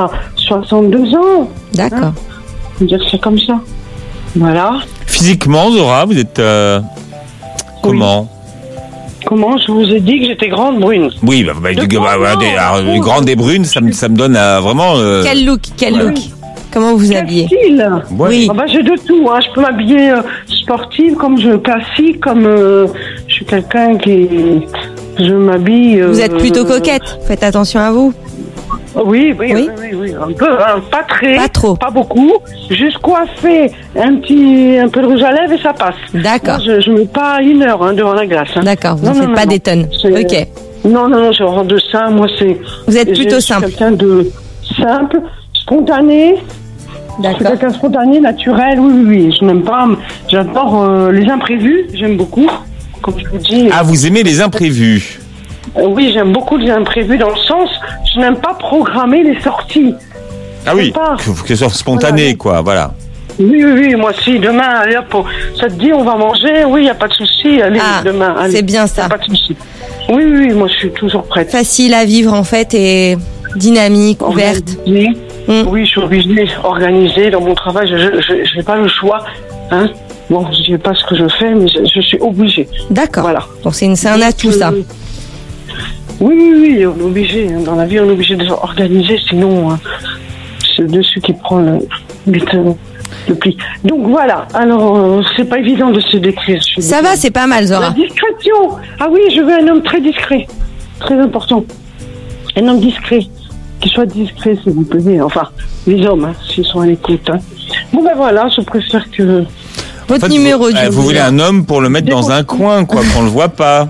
[SPEAKER 7] soixante-deux ans.
[SPEAKER 3] D'accord.
[SPEAKER 7] Hein, on va dire que c'est comme ça. Voilà.
[SPEAKER 1] Physiquement, Zora, vous êtes euh, comment?
[SPEAKER 7] Comment je vous ai dit que j'étais grande brune.
[SPEAKER 1] Oui, bah, bah,
[SPEAKER 7] De
[SPEAKER 1] du- bah, bah,
[SPEAKER 7] quoi,
[SPEAKER 1] des,
[SPEAKER 7] non,
[SPEAKER 1] alors,
[SPEAKER 7] non.
[SPEAKER 1] grande et brune, ça me, ça me donne euh, vraiment. euh,
[SPEAKER 3] Quel look, quel
[SPEAKER 1] ouais.
[SPEAKER 3] look. Comment vous vous
[SPEAKER 7] Quel
[SPEAKER 3] habillez?
[SPEAKER 7] style.
[SPEAKER 1] ouais.
[SPEAKER 3] Oui.
[SPEAKER 7] Ah bah, j'ai de tout. Hein. Je peux m'habiller euh, sportive, comme je classique, comme euh, je suis quelqu'un qui je m'habille. euh,
[SPEAKER 3] Vous êtes plutôt coquette. Faites attention à vous.
[SPEAKER 7] Oui, oui,
[SPEAKER 3] Oui.
[SPEAKER 7] oui, oui, oui, un peu, hein, pas très,
[SPEAKER 3] Pas trop.
[SPEAKER 7] pas beaucoup. Juste coiffer un petit, un peu de rouge à lèvres et ça passe.
[SPEAKER 3] D'accord.
[SPEAKER 7] Moi, je, je mets pas une heure hein, devant la glace. Hein.
[SPEAKER 3] D'accord. Vous
[SPEAKER 7] Non,
[SPEAKER 3] ne
[SPEAKER 7] non,
[SPEAKER 3] faites
[SPEAKER 7] non,
[SPEAKER 3] pas
[SPEAKER 7] non.
[SPEAKER 3] des tonnes.
[SPEAKER 7] C'est-
[SPEAKER 3] Ok.
[SPEAKER 7] Non, non, non, je rentre de ça. Moi, c'est.
[SPEAKER 3] Vous êtes
[SPEAKER 7] je
[SPEAKER 3] plutôt
[SPEAKER 7] suis
[SPEAKER 3] simple.
[SPEAKER 7] Quelqu'un de simple, spontané. Je suis
[SPEAKER 3] D'accord.
[SPEAKER 7] quelqu'un de spontané, naturel. Oui, oui, oui. Je n'aime pas. J'adore euh, les imprévus. J'aime beaucoup. Comme je vous dis.
[SPEAKER 1] Ah, vous aimez les imprévus?
[SPEAKER 7] euh, oui, j'aime beaucoup les imprévus dans le sens. Je n'aime pas programmer les sorties.
[SPEAKER 1] Ah oui,
[SPEAKER 7] J'aime pas.
[SPEAKER 1] que, que ce soit spontané,
[SPEAKER 7] Voilà.
[SPEAKER 1] quoi, voilà.
[SPEAKER 7] Oui, oui, oui, moi si, demain, allez hop, ça te dit on va manger, oui, il n'y a pas de souci, allez,
[SPEAKER 3] Ah,
[SPEAKER 7] demain, allez.
[SPEAKER 3] c'est bien
[SPEAKER 7] Y a
[SPEAKER 3] ça.
[SPEAKER 7] pas de souci. Oui, oui, oui, moi je suis toujours prête.
[SPEAKER 3] Facile à vivre en fait et dynamique, ouverte.
[SPEAKER 7] Organisée.
[SPEAKER 3] Mm.
[SPEAKER 7] Oui, je suis obligée, organisée dans mon travail, je n'ai pas le choix, hein. Bon, je ne sais pas ce que je fais, mais je, je suis obligée.
[SPEAKER 3] D'accord.
[SPEAKER 7] Voilà.
[SPEAKER 3] Donc c'est une- c'est un
[SPEAKER 7] Donc,
[SPEAKER 3] atout ça.
[SPEAKER 7] euh, Oui, oui, oui, on est obligé, hein. Dans la vie, on est obligé de s'organiser, sinon, hein, c'est le dessus qui prend le, vite, euh, le pli. Donc voilà, alors, euh, c'est pas évident de se décrire. je suis
[SPEAKER 3] Ça
[SPEAKER 7] désolée.
[SPEAKER 3] va, c'est pas mal
[SPEAKER 7] La
[SPEAKER 3] Zora.
[SPEAKER 7] discrétion. Ah oui, je veux un homme très discret. Très important. Un homme discret. Qui soit discret, s'il vous plaît. Enfin, les hommes, hein, s'ils sont à l'écoute. Hein. Bon ben voilà, je préfère que...
[SPEAKER 3] Votre
[SPEAKER 1] En fait,
[SPEAKER 3] numéro
[SPEAKER 1] vous,
[SPEAKER 3] du
[SPEAKER 1] euh, vous voulez un homme pour le mettre dans un coin, quoi, qu'on le voit pas.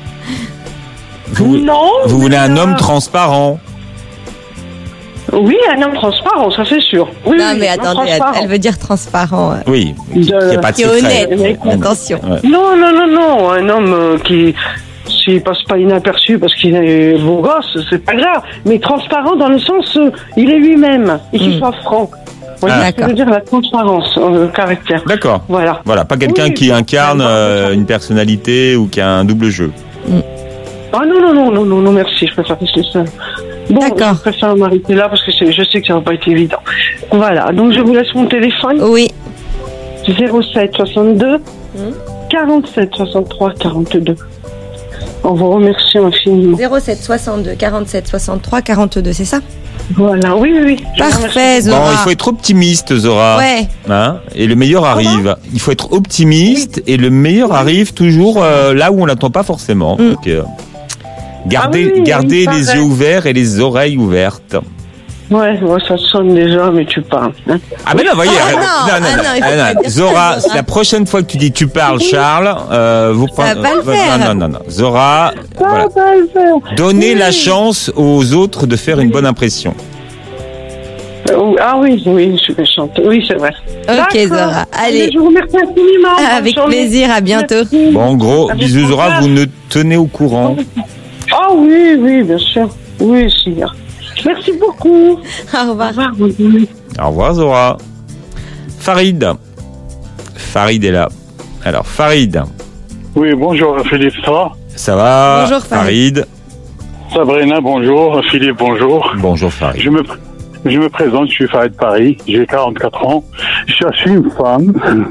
[SPEAKER 1] Vous,
[SPEAKER 7] Non.
[SPEAKER 1] vous voulez un
[SPEAKER 7] mais,
[SPEAKER 1] homme
[SPEAKER 7] euh,
[SPEAKER 1] transparent.
[SPEAKER 7] Oui, un homme transparent, ça c'est sûr. Oui,
[SPEAKER 3] Non
[SPEAKER 7] oui,
[SPEAKER 3] mais
[SPEAKER 7] un homme
[SPEAKER 3] attendez,
[SPEAKER 7] transparent.
[SPEAKER 3] elle veut dire transparent. euh,
[SPEAKER 1] Oui, il n'y a pas de
[SPEAKER 3] Qui est
[SPEAKER 1] secret.
[SPEAKER 3] honnête.
[SPEAKER 7] Ouais.
[SPEAKER 3] Attention.
[SPEAKER 1] Ouais.
[SPEAKER 7] Non, non, non, non. Un homme euh, qui... S'il passe pas inaperçu parce qu'il est beau gosse, c'est pas grave. Mais transparent dans le sens, euh, il est lui-même et qu'il
[SPEAKER 3] Mm.
[SPEAKER 7] soit franc. Vous voyez
[SPEAKER 1] Ah.
[SPEAKER 7] ce que je veux dire, la transparence, euh, le caractère.
[SPEAKER 1] D'accord.
[SPEAKER 7] Voilà.
[SPEAKER 1] Voilà, pas quelqu'un
[SPEAKER 7] Oui,
[SPEAKER 1] qui incarne
[SPEAKER 7] oui.
[SPEAKER 1] euh, une personnalité ou qui a un double jeu.
[SPEAKER 7] Ah non, non, non, non, non, non, merci, je préfère rester seule. Bon,
[SPEAKER 3] D'accord.
[SPEAKER 7] je préfère m'arrêter là parce que c'est- je sais que ça va pas être évident. Voilà, donc je vous laisse mon téléphone,
[SPEAKER 3] Oui.
[SPEAKER 7] zéro sept soixante-deux quarante-sept soixante-trois quarante-deux. On vous remercie infiniment.
[SPEAKER 3] zéro sept soixante-deux quarante-sept soixante-trois quarante-deux, c'est ça?
[SPEAKER 7] Voilà, oui, oui, oui. je vous
[SPEAKER 3] Parfait
[SPEAKER 7] remercie.
[SPEAKER 1] Bon,
[SPEAKER 3] Zora.
[SPEAKER 1] il faut être optimiste, Zora.
[SPEAKER 3] Ouais.
[SPEAKER 1] Hein, et le meilleur arrive. Il faut être optimiste et le meilleur arrive toujours euh, là où on l'attend pas forcément.
[SPEAKER 3] Mm.
[SPEAKER 1] Donc, euh, gardez,
[SPEAKER 7] Ah oui, oui,
[SPEAKER 1] gardez
[SPEAKER 7] oui,
[SPEAKER 1] les
[SPEAKER 7] pareil.
[SPEAKER 1] yeux ouverts et les oreilles ouvertes.
[SPEAKER 7] Ouais, ouais, ça sonne déjà, mais tu parles. Hein.
[SPEAKER 1] Ah ben non, voyez,
[SPEAKER 3] Ah
[SPEAKER 1] euh,
[SPEAKER 3] non, ah non, il faut pas dire ça,
[SPEAKER 1] Zora,
[SPEAKER 3] Zora.
[SPEAKER 1] la prochaine fois que tu dis tu parles, Charles, euh, vous
[SPEAKER 3] Ça va
[SPEAKER 1] prenez-
[SPEAKER 3] pas le
[SPEAKER 1] euh,
[SPEAKER 3] faire.
[SPEAKER 1] Non, non, non, non. Zora,
[SPEAKER 7] Ça
[SPEAKER 1] voilà.
[SPEAKER 7] va le faire.
[SPEAKER 1] Donnez
[SPEAKER 7] Oui.
[SPEAKER 1] la chance aux autres de faire une bonne impression.
[SPEAKER 7] Euh, Ah oui, oui, je suis méchante. Oui, c'est vrai.
[SPEAKER 3] Ok
[SPEAKER 7] D'accord.
[SPEAKER 3] Zora. Allez.
[SPEAKER 7] Je vous remercie infiniment. Bonne
[SPEAKER 3] Avec
[SPEAKER 7] journée.
[SPEAKER 3] plaisir, à bientôt.
[SPEAKER 7] Merci.
[SPEAKER 1] Bon, en gros,
[SPEAKER 7] Avec
[SPEAKER 1] bisous Zora,
[SPEAKER 7] plaisir.
[SPEAKER 1] vous ne tenez au courant.
[SPEAKER 7] Ah oui, oui, bien sûr. Oui, si. Merci beaucoup.
[SPEAKER 3] Au revoir.
[SPEAKER 7] Au revoir. bonne journée.
[SPEAKER 1] Au revoir Zora. Farid. Farid est là. Alors, Farid,
[SPEAKER 8] Oui, bonjour Philippe, ça va?
[SPEAKER 1] ça va?
[SPEAKER 3] Bonjour, Farid.
[SPEAKER 8] Sabrina, bonjour. Philippe, bonjour.
[SPEAKER 1] Bonjour Farid.
[SPEAKER 8] Je me, pr- je me présente, je suis Farid Paris, j'ai quarante-quatre ans. Je cherche une femme.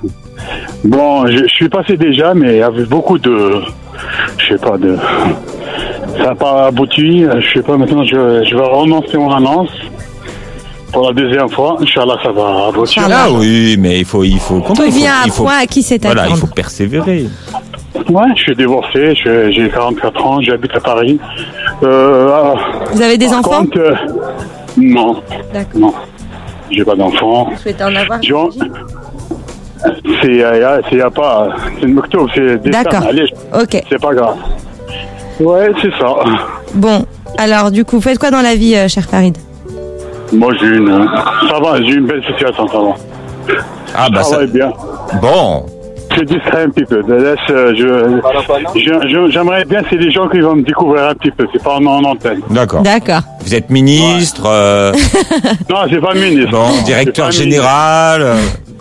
[SPEAKER 8] Bon, je, je suis passé déjà, mais avec beaucoup de... Je sais pas, de... Ça n'a pas abouti. Je sais pas, maintenant je, je vais renoncer mon annonce. Pour la deuxième fois, Inch'Allah, ça va aboutir.
[SPEAKER 1] Ah oui, mais il faut, il faut,
[SPEAKER 3] Tout
[SPEAKER 1] il faut,
[SPEAKER 3] vient à
[SPEAKER 1] il faut-
[SPEAKER 3] point à qui c'est
[SPEAKER 1] voilà, il
[SPEAKER 3] attendre.
[SPEAKER 1] faut persévérer.
[SPEAKER 8] Ouais, je suis divorcé, je- j'ai quarante-quatre ans, j'habite à Paris. Euh, ah,
[SPEAKER 3] Vous avez des
[SPEAKER 8] par
[SPEAKER 3] enfants?
[SPEAKER 8] contre, euh, non,
[SPEAKER 3] D'accord.
[SPEAKER 8] non, j'ai pas d'enfants.
[SPEAKER 3] Vous souhaitez en avoir?
[SPEAKER 8] Jean,
[SPEAKER 3] j'imagine
[SPEAKER 8] c'est, euh, c'est y a pas, c'est une octobre, c'est des
[SPEAKER 3] D'accord.
[SPEAKER 8] femmes, allez,
[SPEAKER 3] Ok.
[SPEAKER 8] c'est pas grave. Ouais, c'est ça.
[SPEAKER 3] Bon, alors du coup, faites quoi dans la vie, euh, cher Farid?
[SPEAKER 8] Moi, j'ai une, euh, ça va, j'ai une belle situation, ça va.
[SPEAKER 1] Ah bah
[SPEAKER 8] ça
[SPEAKER 1] ça.
[SPEAKER 8] va bien.
[SPEAKER 1] Bon.
[SPEAKER 8] Je distrais un petit peu. Laisse, euh, je, je- je- j'aimerais bien, c'est les gens qui vont me découvrir un petit peu. C'est pas en, en antenne.
[SPEAKER 1] D'accord.
[SPEAKER 3] D'accord.
[SPEAKER 1] Vous êtes ministre, euh,
[SPEAKER 8] Non, c'est pas ministre.
[SPEAKER 1] bon,
[SPEAKER 8] C'est
[SPEAKER 1] directeur
[SPEAKER 8] pas ministre.
[SPEAKER 1] général. euh,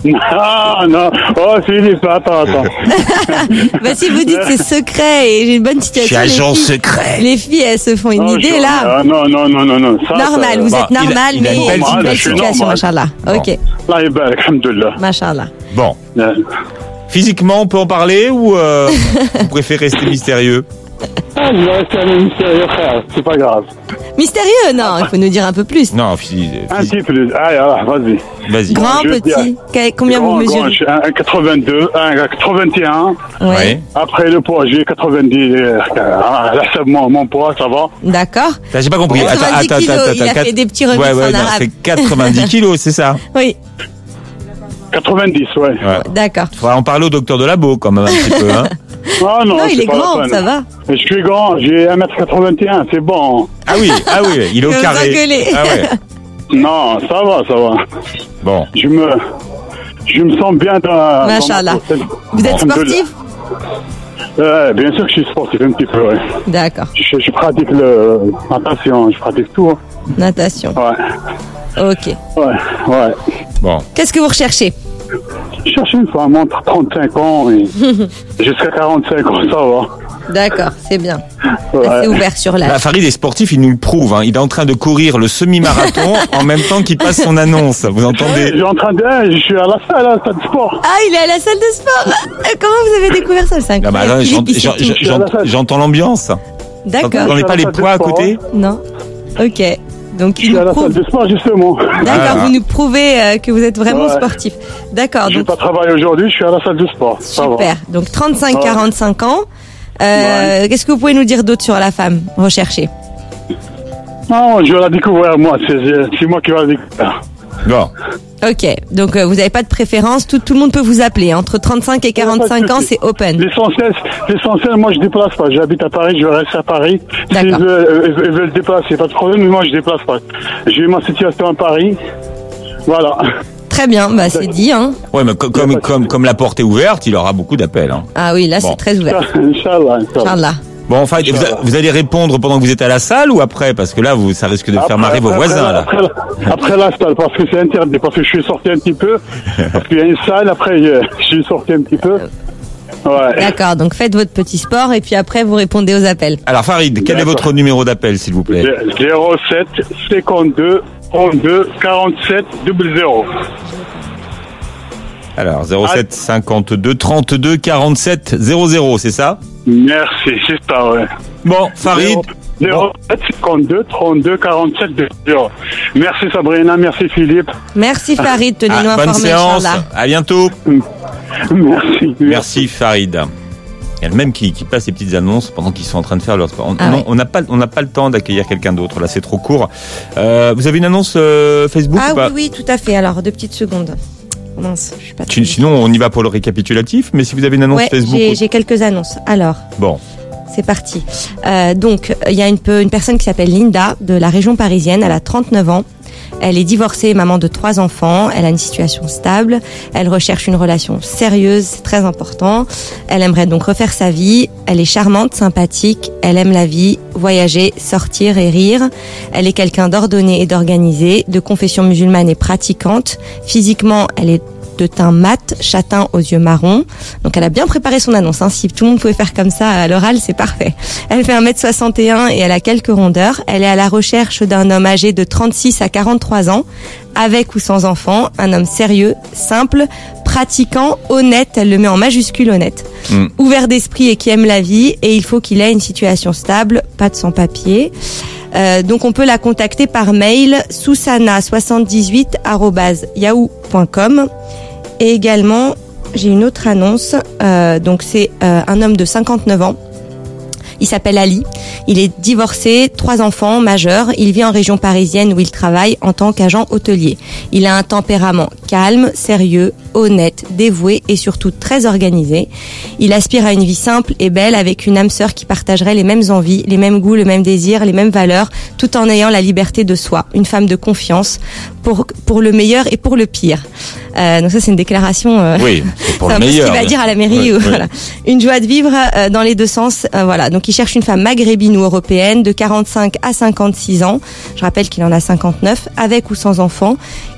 [SPEAKER 8] Ah non, oh Philippe, attends, attends.
[SPEAKER 3] Bah si vous dites c'est secret et j'ai une bonne
[SPEAKER 1] Je
[SPEAKER 3] situation.
[SPEAKER 1] suis
[SPEAKER 3] les
[SPEAKER 1] agent
[SPEAKER 3] filles-
[SPEAKER 1] secret.
[SPEAKER 3] Les filles, elles se font une
[SPEAKER 8] Oh,
[SPEAKER 3] idée
[SPEAKER 8] je-
[SPEAKER 3] là.
[SPEAKER 8] Ah, non, non, non, non, non. Ça,
[SPEAKER 3] Normal,
[SPEAKER 8] ça-
[SPEAKER 3] vous
[SPEAKER 1] Bon,
[SPEAKER 3] êtes
[SPEAKER 1] il a-
[SPEAKER 3] normal,
[SPEAKER 1] il a
[SPEAKER 3] mais
[SPEAKER 1] une belle-
[SPEAKER 3] une
[SPEAKER 8] je
[SPEAKER 3] belle
[SPEAKER 8] suis
[SPEAKER 3] situation,
[SPEAKER 8] normal.
[SPEAKER 3] machallah.
[SPEAKER 1] Bon.
[SPEAKER 3] Ok,
[SPEAKER 8] Là, eh ben, alhamdoulilah.
[SPEAKER 3] machallah.
[SPEAKER 1] Bon.
[SPEAKER 8] Euh,
[SPEAKER 1] Physiquement, on peut en parler ou euh, vous préférez rester mystérieux?
[SPEAKER 8] Ah, je vais rester un mystérieux, frère, c'est pas grave.
[SPEAKER 3] Mystérieux, non, il faut nous dire un peu plus.
[SPEAKER 1] Non, phy-
[SPEAKER 8] Un
[SPEAKER 1] physique.
[SPEAKER 8] petit plus. Allez, alors, vas-y.
[SPEAKER 1] Vas-y.
[SPEAKER 3] Grand,
[SPEAKER 8] je veux
[SPEAKER 3] petit,
[SPEAKER 8] dire-
[SPEAKER 3] Quel- combien
[SPEAKER 8] Grand,
[SPEAKER 3] vous
[SPEAKER 8] grand,
[SPEAKER 3] mesurez?
[SPEAKER 8] je suis un un quatre-vingt-deux, un quatre-vingt-et-un.
[SPEAKER 3] Ouais.
[SPEAKER 1] Ouais.
[SPEAKER 8] Après le poids, j'ai quatre-vingt-dix. euh, Là, c'est mon, mon poids, ça va.
[SPEAKER 3] D'accord.
[SPEAKER 1] T'as- J'ai pas compris.
[SPEAKER 3] quatre-vingt-dix kilos, il a fait des petits remixes
[SPEAKER 1] ouais, ouais,
[SPEAKER 3] en
[SPEAKER 1] non,
[SPEAKER 3] arabe.
[SPEAKER 1] c'est quatre-vingt-dix kilos, c'est ça?
[SPEAKER 3] Oui,
[SPEAKER 8] quatre-vingt-dix, ouais.
[SPEAKER 1] Ouais.
[SPEAKER 3] d'accord.
[SPEAKER 1] Faudra en parler au docteur de labo quand même un petit peu, hein.
[SPEAKER 8] Ah non,
[SPEAKER 3] Non, il
[SPEAKER 8] c'est
[SPEAKER 3] est
[SPEAKER 8] pas la
[SPEAKER 3] grand,
[SPEAKER 8] peine.
[SPEAKER 3] ça va.
[SPEAKER 8] Je suis grand, j'ai un mètre quatre-vingt-et-un, c'est bon.
[SPEAKER 1] Ah oui, ah oui, il est au
[SPEAKER 3] Vous
[SPEAKER 1] carré.
[SPEAKER 3] engueulez.
[SPEAKER 1] Ah ouais.
[SPEAKER 8] Non, ça va, ça va.
[SPEAKER 1] Bon.
[SPEAKER 8] Je me, je me sens bien dans.
[SPEAKER 3] Machallah.
[SPEAKER 8] dans ma-
[SPEAKER 3] Vous êtes
[SPEAKER 8] Alhamdoulilah.
[SPEAKER 3] sportif?
[SPEAKER 8] Euh, Bien sûr que je suis sportif un petit peu, ouais.
[SPEAKER 3] D'accord.
[SPEAKER 8] Je, je pratique le natation, je pratique tout. hein.
[SPEAKER 3] Natation.
[SPEAKER 8] Ouais,
[SPEAKER 3] Ok.
[SPEAKER 8] ouais, ouais.
[SPEAKER 1] Bon.
[SPEAKER 3] Qu'est-ce que vous recherchez?
[SPEAKER 8] Je cherche une femme entre trente-cinq ans et jusqu'à quarante-cinq ans, ça va.
[SPEAKER 3] D'accord, c'est bien.
[SPEAKER 8] Ouais.
[SPEAKER 3] C'est ouvert sur
[SPEAKER 1] Bah,
[SPEAKER 3] l'âge.
[SPEAKER 1] Farid est sportif, il nous le prouve. Hein. Il est en train de courir le semi-marathon en même temps qu'il passe son annonce. Vous
[SPEAKER 8] Je
[SPEAKER 1] entendez?
[SPEAKER 8] suis en train de, je suis à la salle, à la salle de sport.
[SPEAKER 3] Ah, il est à la salle de sport. Euh, Comment vous avez découvert ça? C'est
[SPEAKER 1] Ah bah,
[SPEAKER 3] incroyable.
[SPEAKER 1] attends,
[SPEAKER 3] Philippe, il sait
[SPEAKER 1] j'ent-
[SPEAKER 3] tout.
[SPEAKER 1] j'ent- j'ent- J'entends l'ambiance.
[SPEAKER 3] D'accord.
[SPEAKER 1] J'en ai pas les
[SPEAKER 8] Je suis à la
[SPEAKER 1] poids à
[SPEAKER 8] salle de
[SPEAKER 1] côté?
[SPEAKER 3] Non. Ok. Donc
[SPEAKER 8] Je
[SPEAKER 3] il
[SPEAKER 8] suis à
[SPEAKER 3] nous
[SPEAKER 8] la salle
[SPEAKER 3] prouve.
[SPEAKER 8] de sport, justement.
[SPEAKER 3] D'accord,
[SPEAKER 1] Ah.
[SPEAKER 3] vous nous prouvez euh, que vous êtes vraiment
[SPEAKER 8] Ouais.
[SPEAKER 3] sportif. D'accord.
[SPEAKER 8] Je vais
[SPEAKER 3] Donc
[SPEAKER 8] pas travailler aujourd'hui, je suis à la salle de sport. Ça va.
[SPEAKER 3] super. Donc trente-cinq
[SPEAKER 8] Ouais.
[SPEAKER 3] quarante-cinq ans. Euh, Qu'est-ce que vous pouvez nous dire d'autre sur la femme recherchée?
[SPEAKER 8] Non, je vais la découvrir, moi. C'est c'est moi qui vais la découvrir.
[SPEAKER 1] Bon.
[SPEAKER 3] Ok. Donc euh, vous n'avez pas de préférence. Tout, tout le monde peut vous appeler. Entre trente-cinq et quarante-cinq ans, c'est open.
[SPEAKER 8] L'essentiel, l'essentiel, moi je déplace pas. J'habite à Paris, je vais rester à Paris. S'ils
[SPEAKER 3] D'accord.
[SPEAKER 8] veulent, ils veulent déplacer, pas de problème, mais moi je déplace pas. J'ai ma situation à Paris. Voilà.
[SPEAKER 3] Très bien. Bah c'est dit. Hein.
[SPEAKER 1] Ouais, mais co- comme, comme, comme la porte est ouverte, il aura beaucoup d'appels. Hein.
[SPEAKER 3] Ah oui, là
[SPEAKER 1] Bon.
[SPEAKER 3] c'est très ouvert.
[SPEAKER 8] Inch'Allah. Inch'Allah.
[SPEAKER 3] Inch'Allah.
[SPEAKER 1] Bon, enfin, vous, a- vous allez répondre pendant que vous êtes à la salle ou après? Parce que là, vous, ça risque de faire marrer vos
[SPEAKER 8] après,
[SPEAKER 1] voisins, là.
[SPEAKER 8] Après, la- après la salle, parce que c'est interdit, parce que je suis sorti un petit peu. Parce qu'il y a une salle, après euh, je suis sorti un petit peu. Ouais.
[SPEAKER 3] D'accord. Donc faites votre petit sport et puis après vous répondez aux appels.
[SPEAKER 1] Alors, Farid, quel est
[SPEAKER 8] D'accord.
[SPEAKER 1] votre numéro d'appel, s'il vous plaît?
[SPEAKER 8] zéro sept cinquante-deux trente-deux quarante-sept zéro zéro.
[SPEAKER 1] Alors, zéro sept cinquante-deux trente-deux quarante-sept zéro zéro, c'est ça?
[SPEAKER 8] Merci, c'est ça, ouais.
[SPEAKER 1] Bon, Farid.
[SPEAKER 8] zéro sept cinquante-deux trente-deux quarante-sept zéro. Merci Sabrina, merci Philippe.
[SPEAKER 3] Merci Farid. Tenez-nous
[SPEAKER 1] Ah, bonne
[SPEAKER 3] informés.
[SPEAKER 1] séance.
[SPEAKER 3] Inch'Allah.
[SPEAKER 1] À bientôt.
[SPEAKER 8] Merci.
[SPEAKER 1] Merci, Farid. Il y a le même qui, qui passe les petites annonces pendant qu'ils sont en train de faire leur sport. On
[SPEAKER 3] Ah
[SPEAKER 1] non,
[SPEAKER 3] ouais.
[SPEAKER 1] on n'a pas, on n'a pas le temps d'accueillir quelqu'un d'autre. Là, c'est trop court. Euh, vous avez une annonce euh, Facebook
[SPEAKER 3] Ah
[SPEAKER 1] ou pas?
[SPEAKER 3] oui, oui, tout à fait. Alors deux petites secondes. Mince, je suis pas.
[SPEAKER 1] Tu-
[SPEAKER 3] très-
[SPEAKER 1] Sinon, on y va pour le récapitulatif. Mais si vous avez une annonce
[SPEAKER 3] Ouais,
[SPEAKER 1] Facebook,
[SPEAKER 3] j'ai j'ai quelques annonces. Alors.
[SPEAKER 1] bon,
[SPEAKER 3] C'est parti. Euh, donc, il y a une, peu- une personne qui s'appelle Linda, de la région parisienne. Elle a trente-neuf ans. Elle est divorcée, maman de trois enfants. Elle a une situation stable. Elle recherche une relation sérieuse, c'est très important. Elle aimerait donc refaire sa vie. Elle est charmante, sympathique. Elle aime la vie, voyager, sortir et rire. Elle est quelqu'un d'ordonné et d'organisé, de confession musulmane et pratiquante. Physiquement, elle est de teint mat, châtain aux yeux marrons. Donc elle a bien préparé son annonce. Hein. Si tout le monde pouvait faire comme ça à l'oral, c'est parfait. Elle fait un mètre soixante et un et elle a quelques rondeurs. Elle est à la recherche d'un homme âgé de trente-six à quarante-trois ans, avec ou sans enfant, un homme sérieux, simple, pratiquant, honnête, elle le met en majuscule honnête,
[SPEAKER 1] Mm.
[SPEAKER 3] ouvert d'esprit et qui aime la vie, et il faut qu'il ait une situation stable, pas de sans-papier. Euh, donc on peut la contacter par mail susana soixante-dix-huit arobase yahoo point com. Et également, j'ai une autre annonce. Euh, donc c'est euh, un homme de cinquante-neuf ans. Il s'appelle Ali. Il est divorcé, trois enfants majeurs. Il vit en région parisienne où il travaille en tant qu'agent hôtelier. Il a un tempérament calme, sérieux, honnête, dévoué et surtout très organisé. Il aspire à une vie simple et belle avec une âme sœur qui partagerait les mêmes envies, les mêmes goûts, le même désir, les mêmes valeurs, tout en ayant la liberté de soi. Une femme de confiance pour pour le meilleur et pour le pire. Euh, donc ça c'est une déclaration. Euh,
[SPEAKER 1] oui, c'est pour
[SPEAKER 3] c'est
[SPEAKER 1] le
[SPEAKER 3] un peu
[SPEAKER 1] meilleur.
[SPEAKER 3] ce qu'il va dire à la mairie.
[SPEAKER 1] Oui,
[SPEAKER 3] ou,
[SPEAKER 1] oui.
[SPEAKER 3] Voilà. Une joie de vivre euh, dans les deux sens. Euh, voilà. Donc il cherche une femme maghrébine ou européenne de quarante-cinq à cinquante-six ans. Je rappelle qu'il en a cinquante-neuf, avec ou sans enfant,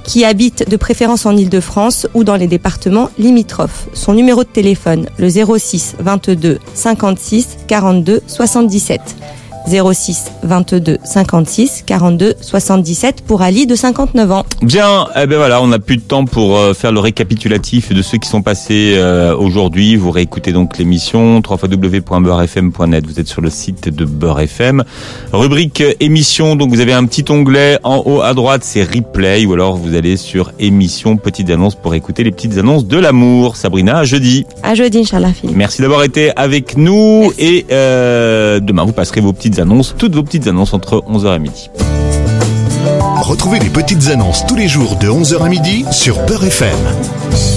[SPEAKER 3] qui habite de préférence en Île-de-France ou dans les départements limitrophes. Son numéro de téléphone, le zéro six vingt-deux cinquante-six quarante-deux soixante-dix-sept. zéro six vingt-deux cinquante-six quarante-deux soixante-dix-sept pour Ali de cinquante-neuf ans.
[SPEAKER 1] Bien, eh ben voilà, on n'a plus de temps pour euh, faire le récapitulatif de ceux qui sont passés euh, aujourd'hui. Vous réécoutez donc l'émission w w w point beurre f m point net. Vous êtes sur le site de Beurre F M. Rubrique euh, émission, donc vous avez un petit onglet en haut à droite, c'est replay, ou alors vous allez sur émission petites annonces pour écouter les petites annonces de l'amour. Sabrina, à jeudi.
[SPEAKER 3] À jeudi, Inch'Allah, Philippe.
[SPEAKER 1] Merci d'avoir été avec nous.
[SPEAKER 3] Merci.
[SPEAKER 1] Et euh, demain vous passerez vos petites annonces, toutes vos petites annonces entre onze heures et midi.
[SPEAKER 2] Retrouvez les petites annonces tous les jours de onze heures à midi sur Beurre F M.